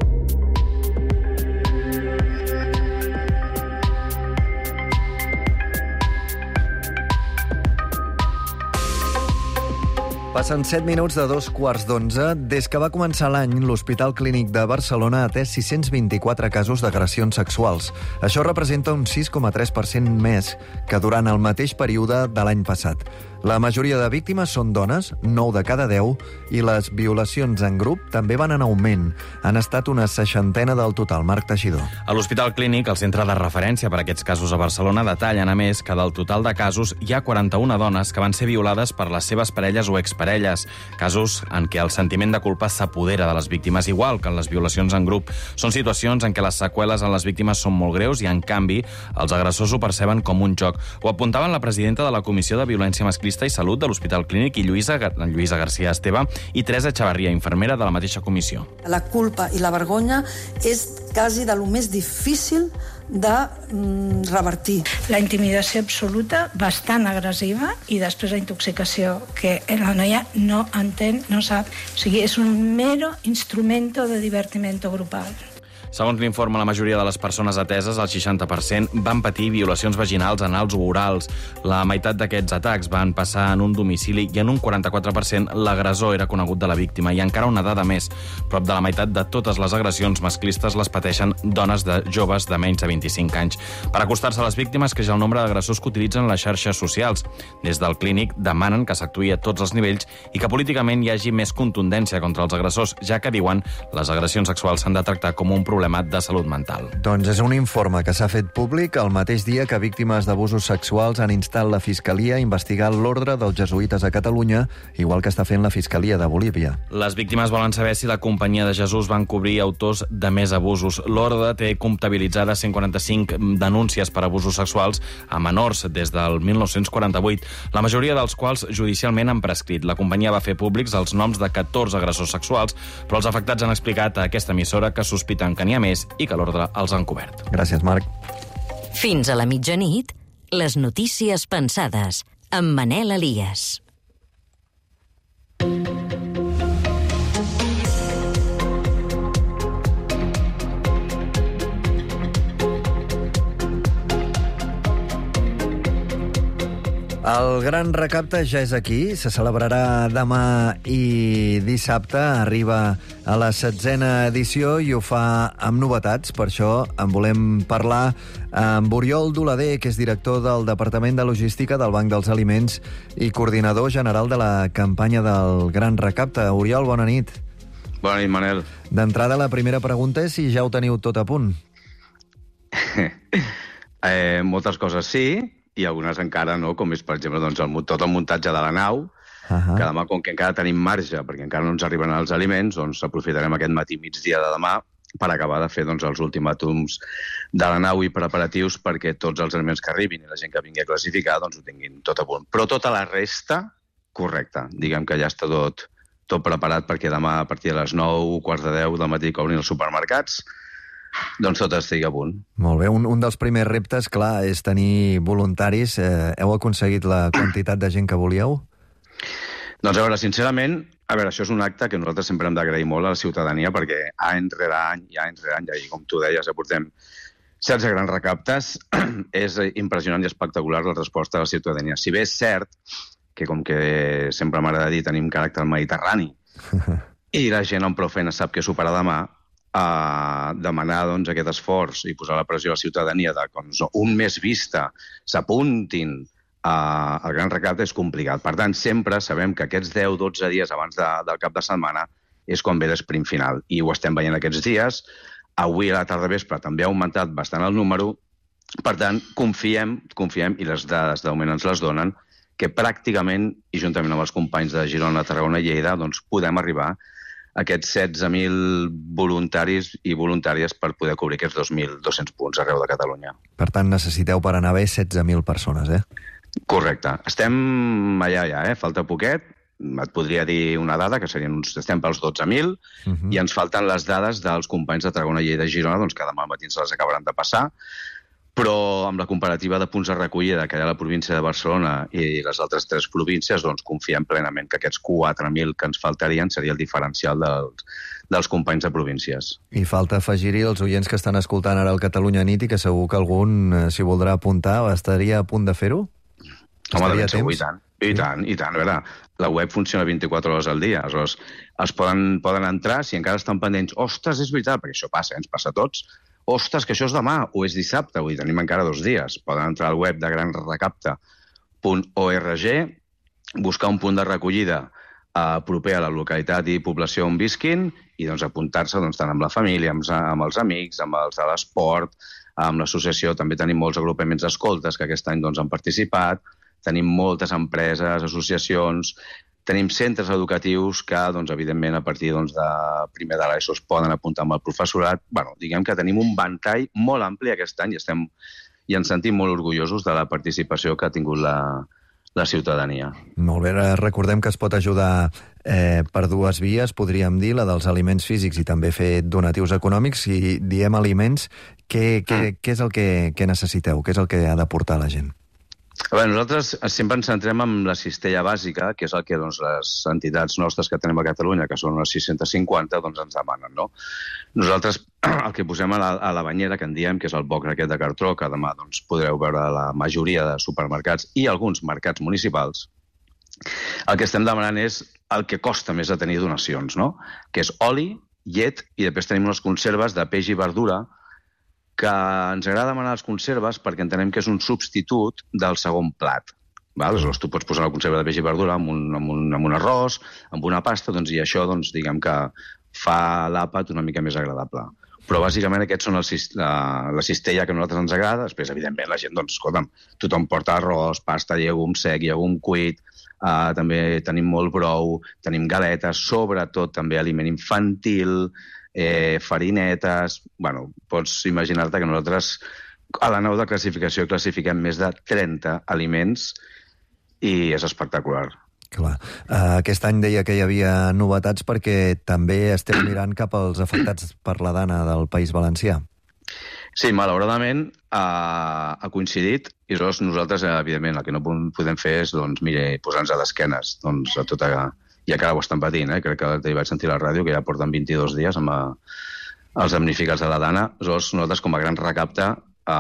Passen 7 minuts de 2:15. Des que va començar l'any, l'Hospital Clínic de Barcelona ha atès 624 casos d'agressions sexuals. Això representa un 6,3% més que durant el mateix període de l'any passat. La majoria de víctimes són dones, 9 de cada 10, i les violacions en grup també van en augment. Han estat una 60 del total. Marc Teixidor. A l'Hospital Clínic, el centre de referència per a aquests casos a Barcelona, detallen, a més, que del total de casos hi ha 41 dones que van ser violades per les seves parelles o exparelles. Casos en què el sentiment de culpa s'apodera de les víctimes, igual que en les violacions en grup. Són situacions en què les seqüeles en les víctimes són molt greus i, en canvi, els agressors ho perceben com un joc. Ho apuntaven la presidenta de la Comissió de Violència Masclista i Salut de l'Hospital Clínic i Lluïsa García Esteve i Teresa Echevarria, infermera de la mateixa comissió. La culpa i la vergonya és quasi de lo més difícil de revertir. La intimidació absoluta, bastant agressiva, i després la intoxicació, que la noia no entén, no sap. O sigui, és un mero instrumento de divertimento grupal. Segons l'informe, la majoria de les persones ateses, el 60%, van patir violacions vaginals, anals o orals. La meitat d'aquests atacs van passar en un domicili i en un 44% l'agressor era conegut de la víctima. I encara una dada més. Prop de la meitat de totes les agressions masclistes les pateixen dones joves de menys de 25 anys. Per acostar-se a les víctimes, creix el nombre d'agressors que utilitzen les xarxes socials. Des del Clínic demanen que s'actuï a tots els nivells i que políticament hi hagi més contundència contra els agressors, ja que, diuen, les agressions sexuals s'han de tractar com un problema problemat de salut mental. Doncs és un informe que s'ha fet públic el mateix dia que víctimes d'abusos sexuals han instat la Fiscalia a investigar l'ordre dels jesuïtes a Catalunya, igual que està fent la Fiscalia de Bolívia. Les víctimes volen saber si la Companyia de Jesús van cobrir autors de més abusos. L'ordre té comptabilitzades 145 denúncies per abusos sexuals a menors des del 1948, la majoria dels quals judicialment han prescrit. La companyia va fer públics els noms de 14 agressors sexuals, però els afectats han explicat a aquesta emissora que sospiten que n'hi ha més i que l'ordre els han cobert. Gràcies, Marc. Fins a la mitjanit, les notícies pensades amb Manel Elias. El Gran Recapte ja és aquí, se celebrarà demà i dissabte, arriba a la 16a edició i ho fa amb novetats, per això en volem parlar amb Oriol Dolader, que és director del Departament de Logística del Banc dels Aliments i coordinador general de la campanya del Gran Recapte. Oriol, bona nit. Bona nit, Manel. D'entrada, la primera pregunta és si ja ho teniu tot a punt. Moltes coses sí, i algunes encara no, com és, per exemple, doncs, tot el muntatge de la nau, que demà, com que encara tenim marge, perquè encara no ens arriben els aliments, doncs aprofitarem aquest matí migdia de demà per acabar de fer doncs, els ultimàtums de la nau i preparatius perquè tots els aliments que arribin i la gent que vingui a classificar doncs, ho tinguin tot a punt. Però tota la resta, correcte. Diguem que ja està tot preparat perquè demà a partir de les 9, quarts de 10 del matí que obrin els supermercats, doncs tot estigui a punt. Molt bé. Un dels primers reptes, clar, és tenir voluntaris. Heu aconseguit la quantitat de gent que volíeu? Doncs a veure, sincerament, això és un acte que nosaltres sempre hem d'agrair molt a la ciutadania perquè any rere any, i com tu deies, ja portem 16 grans recaptes, és impressionant i espectacular la resposta de la ciutadania. Si bé és cert que, com que sempre m'agrada dir, tenim caràcter mediterrani i la gent amb prou feina sap que superar demà, demanar doncs, aquest esforç i posar la pressió a la ciutadania de que un mes vista s'apuntin al Gran Recapte és complicat. Per tant, sempre sabem que aquests 10-12 dies abans del cap de setmana és quan ve l'esprint final. I ho estem veient aquests dies. Avui a la tarda vespre també ha augmentat bastant el número. Per tant, confiem, i les dades de moment ens les donen, que pràcticament, i juntament amb els companys de Girona, Tarragona i Lleida, doncs podem arribar aquests 16.000 voluntaris i voluntàries per poder cobrir aquests 2.200 punts arreu de Catalunya. Per tant, necessiteu per anar bé 16.000 persones, Correcte. Estem allà, falta poquet. Et podria dir una dada, que estem pels 12.000, i ens falten les dades dels companys de Tarragona, Lleida i Girona, doncs que demà al matí se les acabaran de passar, però amb la comparativa de punts de recollida que hi ha a la província de Barcelona i les altres 3 províncies, doncs confiem plenament que aquests 4.000 que ens faltarien seria el diferencial dels companys de províncies. I falta afegir-hi els oients que estan escoltant ara el Catalunya Nit i que segur que algun s'hi voldrà apuntar, estaria a punt de fer-ho? Home, de ben segur, i tant. A veure, la web funciona 24 hores al dia, aleshores els poden entrar, si encara estan pendents, ostres, és veritat, perquè això passa, ens passa a tots, ostres, que això és demà o és dissabte, vull dir, tenim encara 2 dies. Poden entrar al web de granrecapte.org, buscar un punt de recollida proper a la localitat i població on visquin i doncs, apuntar-se tant amb la família, amb els amics, amb els de l'esport, amb l'associació. També tenim molts agrupaments d'escoltes que aquest any han participat, tenim moltes empreses, associacions, tenim centres educatius que, evidentment, a partir de primer de l'ESO es poden apuntar amb el professorat. Diguem que tenim un ventall molt ampli aquest any i ens sentim molt orgullosos de la participació que ha tingut la ciutadania. Molt bé, recordem que es pot ajudar per 2 vies, podríem dir, la dels aliments físics i també fer donatius econòmics. Si diem aliments, què és el que necessiteu? Què és el que ha d'aportar la gent? Nosaltres sempre ens centrem en la cistella bàsica, que és el que les entitats nostres que tenim a Catalunya, que són unes 650, ens demanen. Nosaltres el que posem a la banyera, que en diem, que és el boc aquest de cartró, que demà podreu veure a la majoria de supermercats i alguns mercats municipals, el que estem demanant és el que costa més de tenir donacions, que és oli, llet, i després tenim unes conserves de peix i verdura, que ens agrada demanar les conserves perquè entenem que és un substitut del segon plat. Aleshores, tu pots posar una conserva de peix i verdura amb un arròs, amb una pasta, i això, diguem que fa l'àpat una mica més agradable. Però bàsicament aquests són la cistella que a nosaltres ens agrada. Després, evidentment, la gent, doncs, escolta'm, tothom porta arròs, pasta, llegum sec, llegum cuit, també tenim molt brou, tenim galetes, sobretot també aliment infantil, farinetes... Bueno, pots imaginar-te que nosaltres a la nau de classificació classifiquem més de 30 aliments i és espectacular. Clar. Aquest any deia que hi havia novetats perquè també estem mirant cap als afectats per la dana del País Valencià. Sí, malauradament ha coincidit i nosaltres, evidentment, el que no podem fer és, doncs, mira, posar-nos a d'esquenes, doncs, a tota... I encara ho estan patint, crec que vaig sentir a la ràdio, que ja porten 22 dies amb els damnificats de la dana. Nosaltres, com a gran recapte,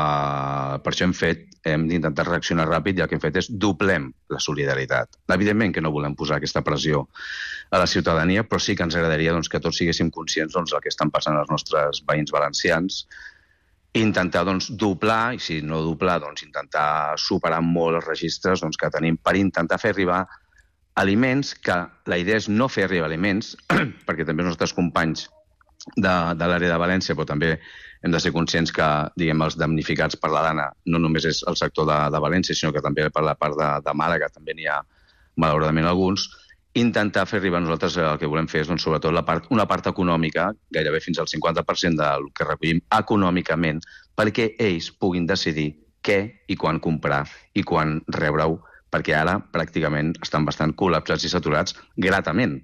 per això hem d'intentar reaccionar ràpid i el que hem fet és doblem la solidaritat. Evidentment que no volem posar aquesta pressió a la ciutadania, però sí que ens agradaria doncs, que tots siguéssim conscients del que estan passant els nostres veïns valencians, intentar doncs, doblar, i si no doblar, doncs, intentar superar molt els registres doncs, que tenim per intentar fer arribar aliments, que la idea és no fer arribar aliments, perquè també els nostres companys de l'àrea de València, però també hem de ser conscients que, diguem, els damnificats per la dana no només és el sector de València, sinó que també per la part de Màlaga també n'hi ha, malauradament, alguns. Intentar fer arribar nosaltres el que volem fer és, doncs, sobretot, una part econòmica, gairebé fins al 50% del que recollim econòmicament, perquè ells puguin decidir què i quan comprar i quan rebre-ho, perquè ara pràcticament estan bastant col·lapsats i saturats gratament.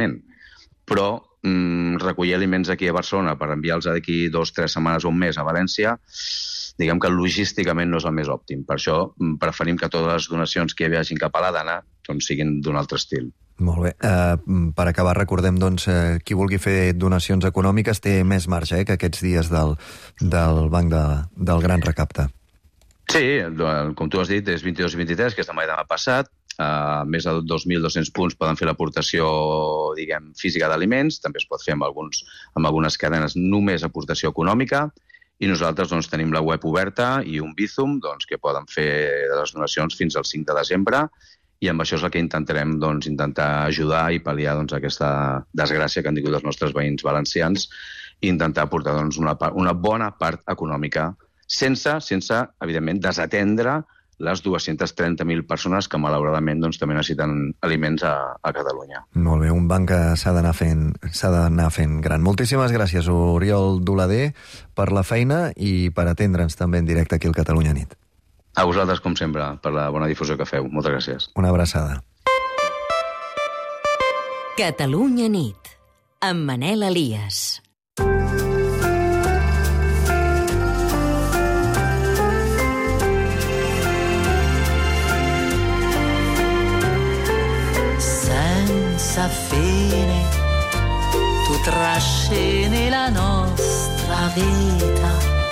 Però recollir aliments aquí a Barcelona per enviar-los d'aquí 2 o 3 setmanes o un mes a València, diguem que logísticament no és el més òptim. Per això preferim que totes les donacions que hi hagin cap a la dana doncs, siguin d'un altre estil. Molt bé. Per acabar, recordem, doncs, qui vulgui fer donacions econòmiques té més marge que aquests dies del Banc del Gran Recapte. Sí, com tu has dit, és 22 i 23, que és demà i demà passat. Més de 2.200 punts poden fer l'aportació, diguem, física d'aliments. També es pot fer amb algunes cadenes només aportació econòmica. I nosaltres doncs, tenim la web oberta i un Bizum doncs, que poden fer les donacions fins al 5 de desembre. I amb això és el que intentarem intentar ajudar i pal·liar doncs, aquesta desgràcia que han tingut els nostres veïns valencians i intentar aportar doncs, una bona part econòmica sense, evidentment, desatendre les 230.000 persones que, malauradament, doncs, també necessiten aliments a Catalunya. Molt bé, un banc que s'ha d'anar fent gran. Moltíssimes gràcies, Oriol Dolader, per la feina i per atendre'ns també en directe aquí al Catalunya Nit. A vosaltres, com sempre, per la bona difusió que feu. Moltes gràcies. Una abraçada. Catalunya Nit, amb Manel Elias. Senza fine tu trascini la nostra vita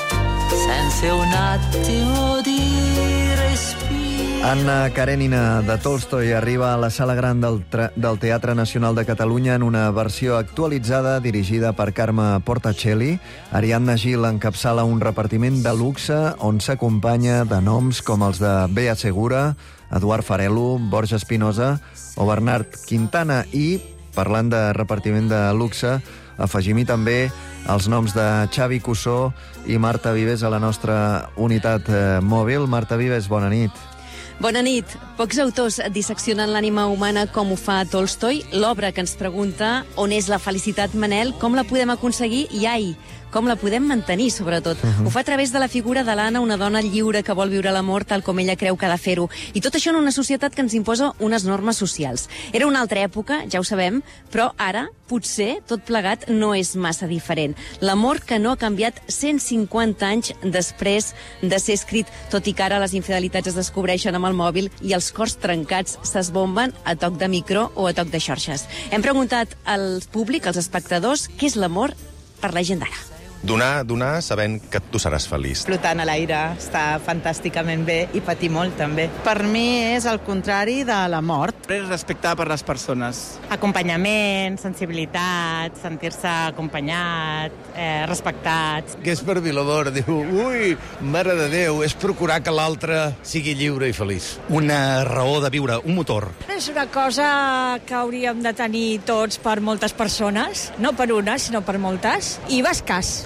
senza un attimo di respiro. Anna Karenina de Tolstoi arriba a la Sala Gran del Teatre Nacional de Catalunya en una versió actualitzada dirigida per Carme Portacelli. Ariadna Gil encapçala un repartiment de luxe on s'acompanya de noms com els de Bea Segura, Eduard Farelo, Borja Espinosa o Bernard Quintana. I, parlant de repartiment de luxe, afegim-hi també els noms de Xavi Cussó i Marta Vives a la nostra unitat mòbil. Marta Vives, bona nit. Bona nit. Pocs autors disseccionen l'ànima humana com ho fa Tolstoi. L'obra que ens pregunta on és la felicitat, Manel, com la podem aconseguir i, ai, com la podem mantenir, sobretot. Ho fa a través de la figura de l'Anna, una dona lliure que vol viure l'amor tal com ella creu que ha de fer-ho. I tot això en una societat que ens imposa unes normes socials. Era una altra època, ja ho sabem, però ara, potser, tot plegat no és massa diferent. L'amor que no ha canviat 150 anys després de ser escrit, tot i que ara les infidelitats es descobreixen amb el mòbil i els cors trencats s'esbomben a toc de micro o a toc de xarxes. Hem preguntat al públic, als espectadors, què és l'amor per la gent d'ara. Donar sabent que tu seràs feliç. Flotant a l'aire, està fantàsticament bé i patir molt, també. Per mi és el contrari de la mort. És respectar per les persones. Acompanyament, sensibilitat, sentir-se acompanyat, respectat. Que és pervilador, diu, ui, mare de Déu, és procurar que l'altre sigui lliure i feliç. Una raó de viure, un motor. És una cosa que hauríem de tenir tots per moltes persones, no per una, sinó per moltes, i vas cas.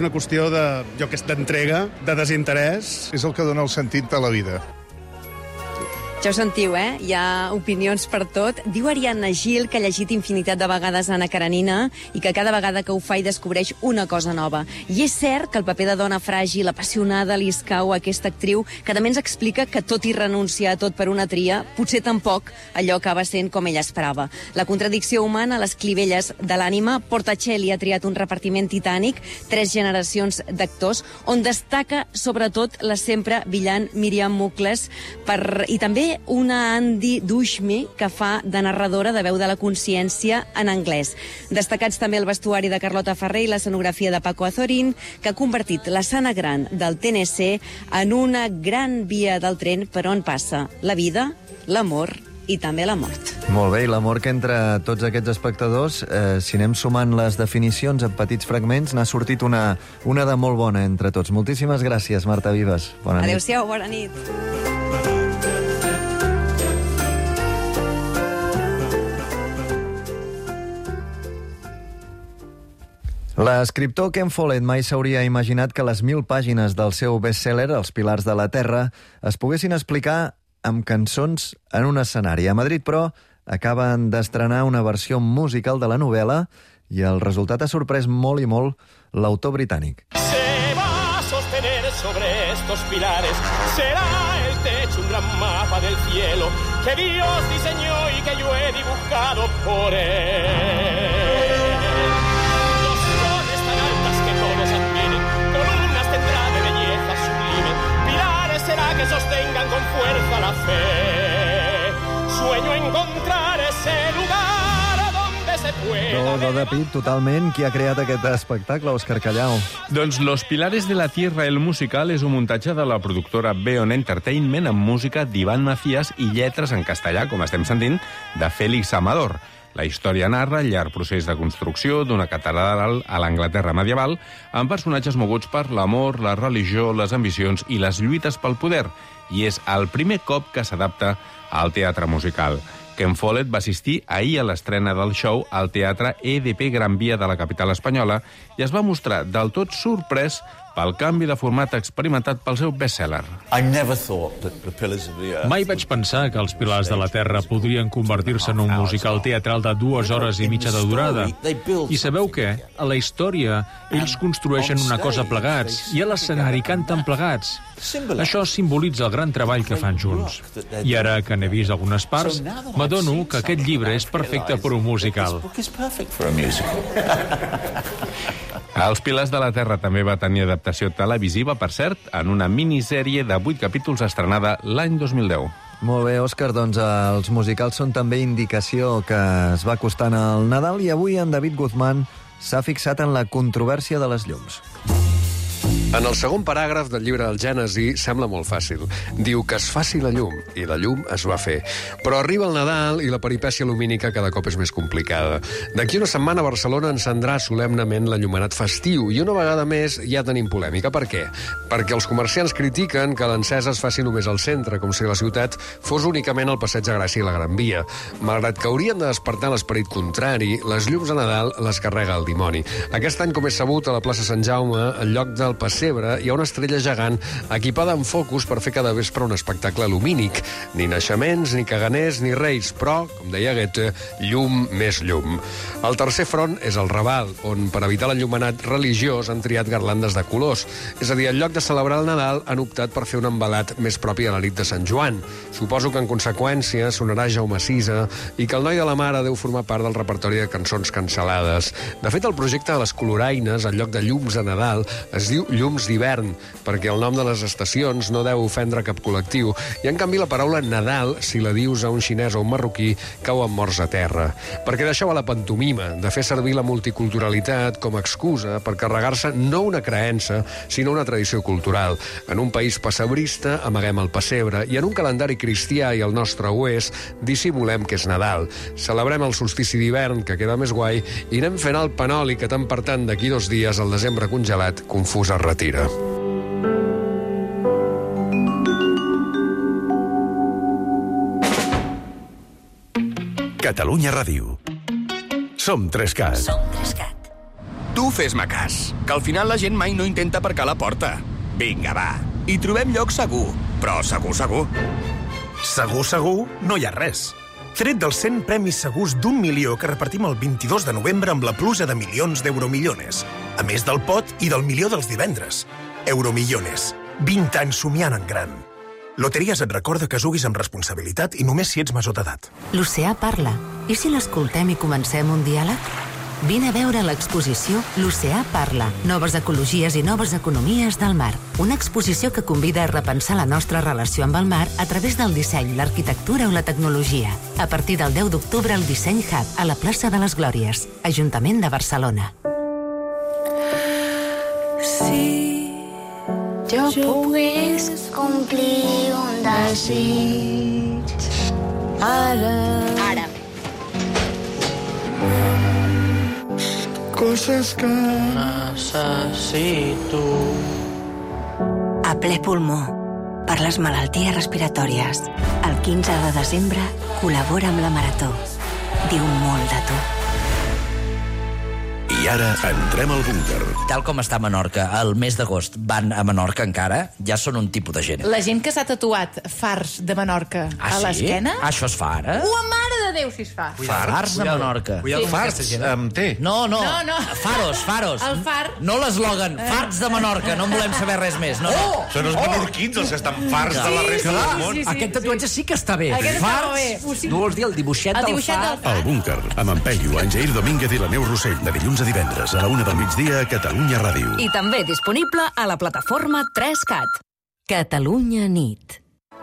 una qüestió d'entrega, de desinterès. És el que dona el sentit a la vida. Ja ho sentiu, Hi ha opinions per tot. Diu Ariadna Gil, que ha llegit infinitat de vegades Anna Karenina i que cada vegada que ho fa hi descobreix una cosa nova. I és cert que el paper de dona fràgil, apassionada, li escau a aquesta actriu, que també ens explica que tot i renunciar a tot per una tria, potser tampoc allò acaba sent com ella esperava. La contradicció humana a les clivelles de l'ànima. Portacelli ha triat un repartiment titànic, 3 generacions d'actors, on destaca sobretot la sempre brillant Míriam Mucles i també una Andy Dushmi, que fa de narradora de veu de la consciència en anglès. Destacats també el vestuari de Carlota Ferrer i l'escenografia de Paco Azorín, que ha convertit la Sana Gran del TNC en una gran via del tren per on passa la vida, l'amor i també la mort. Molt bé, i l'amor que entre tots aquests espectadors, si anem sumant les definicions en petits fragments, n'ha sortit una de molt bona entre tots. Moltíssimes gràcies, Marta Vives. Bona nit. Adéu-siau, bona nit. L'escriptor Ken Follett mai s'hauria imaginat que les 1.000 pàgines del seu best-seller, Els pilars de la Terra, es poguessin explicar amb cançons en un escenari. A Madrid, però, acaben d'estrenar una versió musical de la novel·la i el resultat ha sorprès molt i molt l'autor britànic. Se va a sostener sobre estos pilares, será el techo un gran mapa del cielo que Dios diseñó y que yo he dibujado por él. Que sostengan con fuerza la fe. Sueño encontrar ese lugar donde se pueda... De pit, totalment. Qui ha creat aquest espectacle, Òscar Callau? Doncs Los Pilares de la Tierra, el musical, és un muntatge de la productora Beon Entertainment amb música d'Ivan Macías i lletres en castellà, com estem sentint, de Félix Amador. La història narra el llarg procés de construcció d'una catedral a l'Anglaterra medieval amb personatges moguts per l'amor, la religió, les ambicions i les lluites pel poder. I és el primer cop que s'adapta al teatre musical. Ken Follett va assistir ahir a l'estrena del show al Teatre EDP Gran Via de la capital espanyola i es va mostrar del tot sorprès pel canvi de format experimentat pel seu best-seller. Mai vaig pensar que Els pilars de la Terra podrien convertir-se en un musical teatral de 2 hores i mitja de durada. I sabeu què? A la història, ells construeixen una cosa plegats i a l'escenari canten plegats. Això simbolitza el gran treball que fan junts. I ara que n'he vist algunes parts, m'adono que aquest llibre és perfecte per un musical. Els Pilars de la Terra també va tenir adaptació televisiva, per cert, en una minissèrie de 8 capítols estrenada l'any 2010. Molt bé, Òscar, doncs els musicals són també indicació que es va acostant al Nadal i avui en David Guzmán s'ha fixat en la controvèrsia de les llums. En el segon paràgraf del llibre del Gènesi sembla molt fàcil. Diu que es faci la llum, i la llum es va fer. Però arriba el Nadal i la peripècia lumínica cada cop és més complicada. D'aquí una setmana a Barcelona encendrà solemnement l'enllumenat festiu i una vegada més ja tenim polèmica. Per què? Perquè els comerciants critiquen que l'encesa es faci només al centre, com si la ciutat fos únicament el Passeig de Gràcia i la Gran Via. Malgrat que haurien de despertar l'esperit contrari, les llums de Nadal les carrega el dimoni. Aquest any, com és sabut, a la plaça Sant Jaume, en lloc del pessebre, hi ha una estrella gegant equipada amb focus per fer cada vespre un espectacle lumínic. Ni naixements, ni caganers, ni reis, però, com deia Goethe, llum més llum. El tercer front és el Raval, on, per evitar l'enllumenat religiós, han triat garlandes de colors. És a dir, en lloc de celebrar el Nadal, han optat per fer un embalat més propi a la nit de Sant Joan. Suposo que, en conseqüència, sonarà Jaume Sisa i que el Noi de la Mare deu formar part del repertori de cançons cancel·lades. De fet, el projecte de les coloraines, en lloc de llums de Nadal, es diu llums d'hivern, perquè el nom de les estacions no deu ofendre cap col·lectiu, i en canvi la paraula Nadal, si la dius a un xinès o un marroquí, cau amb morts a terra. Perquè d'això va la pantomima, de fer servir la multiculturalitat com a excusa per carregar-se no una creença, sinó una tradició cultural. En un país pessebrista amaguem el pessebre, i en un calendari cristià, i el nostre ho és, dissimulem que és Nadal. Celebrem el solstici d'hivern, que queda més guai, i anem fent el panoli que tant per tant d'aquí 2 dies el desembre congelat confús es retira. Catalunya Ràdio. Som 3CAT. Som 3CAT. Tu fes-me cas, que al final la gent mai no intenta aparcar a la porta. Vinga, va, hi trobem lloc segur, però segur, segur. Segur, segur, no hi ha res. Tret dels 100 premis segurs d'1 milió que repartim el 22 de novembre amb la pluja de milions d'Euromillones, a més del pot i del milió dels divendres. Euromillones. 20 anys somiant en gran. Loteries et recorda que juguis amb responsabilitat i només si ets major d'edat. L'oceà parla. I si l'escoltem i comencem un diàleg? Vine a veure l'exposició L'Oceà parla. Noves ecologies i noves economies del mar. Una exposició que convida a repensar la nostra relació amb el mar a través del disseny, l'arquitectura o la tecnologia. A partir del 10 d'octubre al Disseny Hub, a la plaça de les Glòries, Ajuntament de Barcelona. Si jo pogués complir un desig ara. Coses que necessito. A ple pulmó, per les malalties respiratòries. El 15 de desembre col·labora amb la Marató. Diu molt de tu. I ara entrem al búnquer. Tal com està Menorca, el mes d'agost van a Menorca encara, ja són un tipus de gent. La gent que s'ha tatuat fars de Menorca a l'esquena... Això es fa ara? Mare de Déu, si es fa. Fars de Menorca. Fars amb T. No. No. Faros. El far... No l'eslògan, farts de Menorca, no en volem saber res més. No. Són els menorquins els que estan farts de la resta del món. Aquest tatuatge sí que està bé. Aquest està bé. Tu vols dir el dibuixet del far? El búnquer, amb en Peyu, en Jair Domínguez i la Neus Rossell, de dilluns a divendres a la 1 del migdia a Catalunya Ràdio. I també disponible a la plataforma 3CAT. Catalunya nit.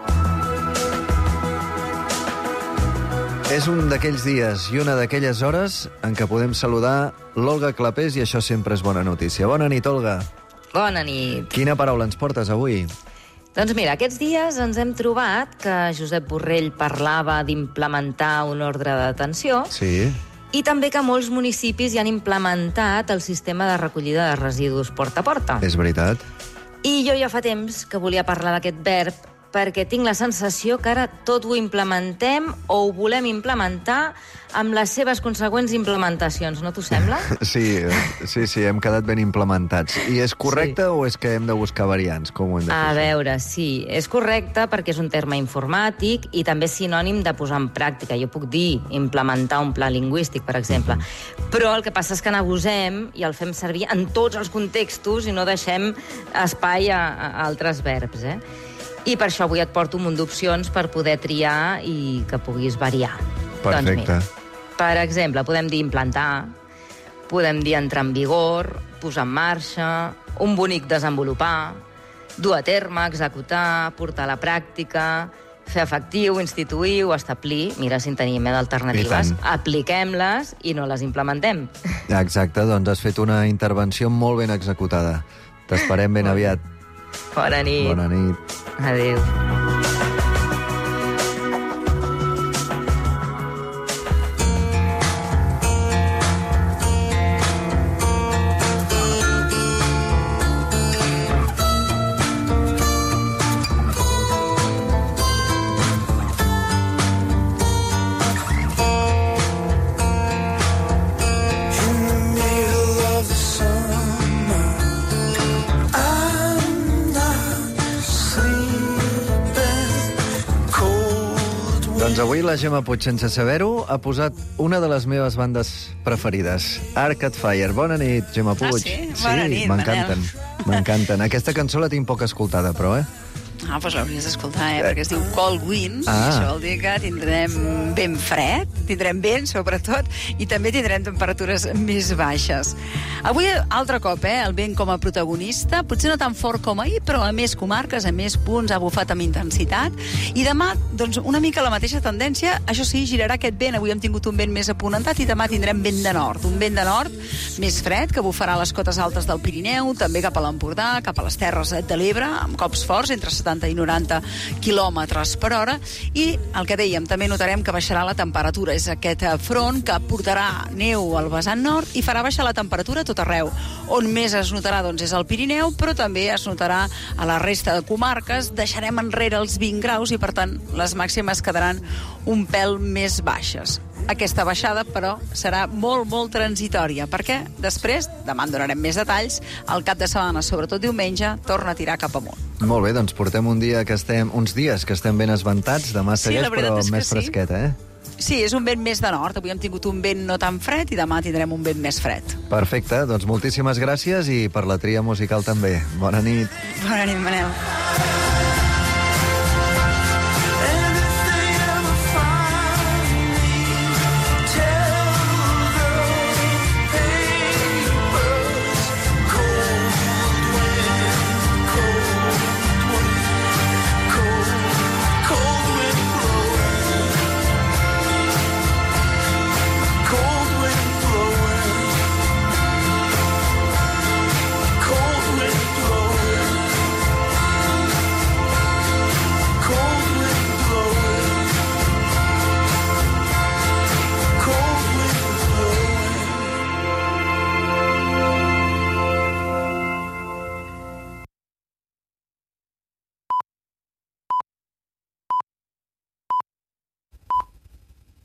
És un d'aquells dies i una d'aquelles hores en què podem saludar l'Olga Clapés i això sempre és bona notícia. Bona nit, Olga. Bona nit. Quina paraula ens portes avui? Doncs mira, aquests dies ens hem trobat que Josep Borrell parlava d'implementar un ordre de detenció. Sí. I també que molts municipis ja han implementat el sistema de recollida de residus porta a porta. És veritat. I jo ja fa temps que volia parlar d'aquest verb perquè tinc la sensació que ara tot ho implementem o ho volem implementar amb les seves consegüents implementacions, no t'ho sembla? Sí, hem quedat ben implementats. I és correcte o és que hem de buscar variants? Com ho hem de fer? A veure, sí, és correcte perquè és un terme informàtic i també és sinònim de posar en pràctica. Jo puc dir implementar un pla lingüístic, per exemple. Però el que passa és que n'abusem i el fem servir en tots els contextos i no deixem espai a altres verbs, I per això avui et porto un munt d'opcions per poder triar i que puguis variar. Perfecte. Doncs mira, per exemple, podem dir implantar, podem dir entrar en vigor, posar en marxa, un bonic desenvolupar, dur a terme, executar, portar a la pràctica, fer efectiu, instituir o establir. Mira, si en tenim d'alternatives. Apliquem-les i no les implementem. Exacte, doncs has fet una intervenció molt ben executada. T'esperem ben aviat. Bona nit. Bona nit. Adéu. Doncs avui la Gemma Puig, sense saber-ho, ha posat una de les meves bandes preferides, Arcade Fire. Bona nit, Gemma Puig. Sí? Bona nit, m'encanten. M'encanten. Aquesta cançó la tinc poc escoltada, però, Doncs l'hauries d'escoltar, perquè es diu Cold Winds, i això vol dir que tindrem vent fred, tindrem vent, sobretot, i també tindrem temperatures més baixes. Avui, altre cop, el vent com a protagonista, potser no tan fort com ahir, però a més comarques, a més punts, ha bufat amb intensitat, i demà, doncs, una mica la mateixa tendència, això sí, girarà aquest vent. Avui hem tingut un vent més aponentat i demà tindrem vent de nord, un vent de nord més fred, que bufarà a les cotes altes del Pirineu, també cap a l'Empordà, cap a les Terres de l'Ebre, amb cops forts, entre 70 i 90 quilòmetres per hora, i el que dèiem, també notarem que baixarà la temperatura. És aquest front que portarà neu al vessant nord i farà baixar la temperatura a tot arreu. On més es notarà, doncs, és al Pirineu, però també es notarà a la resta de comarques. Deixarem enrere els 20 graus i, per tant, les màximes quedaran un pèl més baixes. aquesta baixada, però serà molt, molt transitòria, perquè després, demà en donarem més detalls, el cap de setmana, sobretot diumenge, torna a tirar cap amunt. Molt bé, doncs portem uns dies que estem ben esventats, demà segueix, però més fresqueta, Sí, és un vent més de nord. Avui hem tingut un vent no tan fred i demà tindrem un vent més fred. Perfecte, doncs moltíssimes gràcies i per la tria musical també. Bona nit. Bona nit, Manel.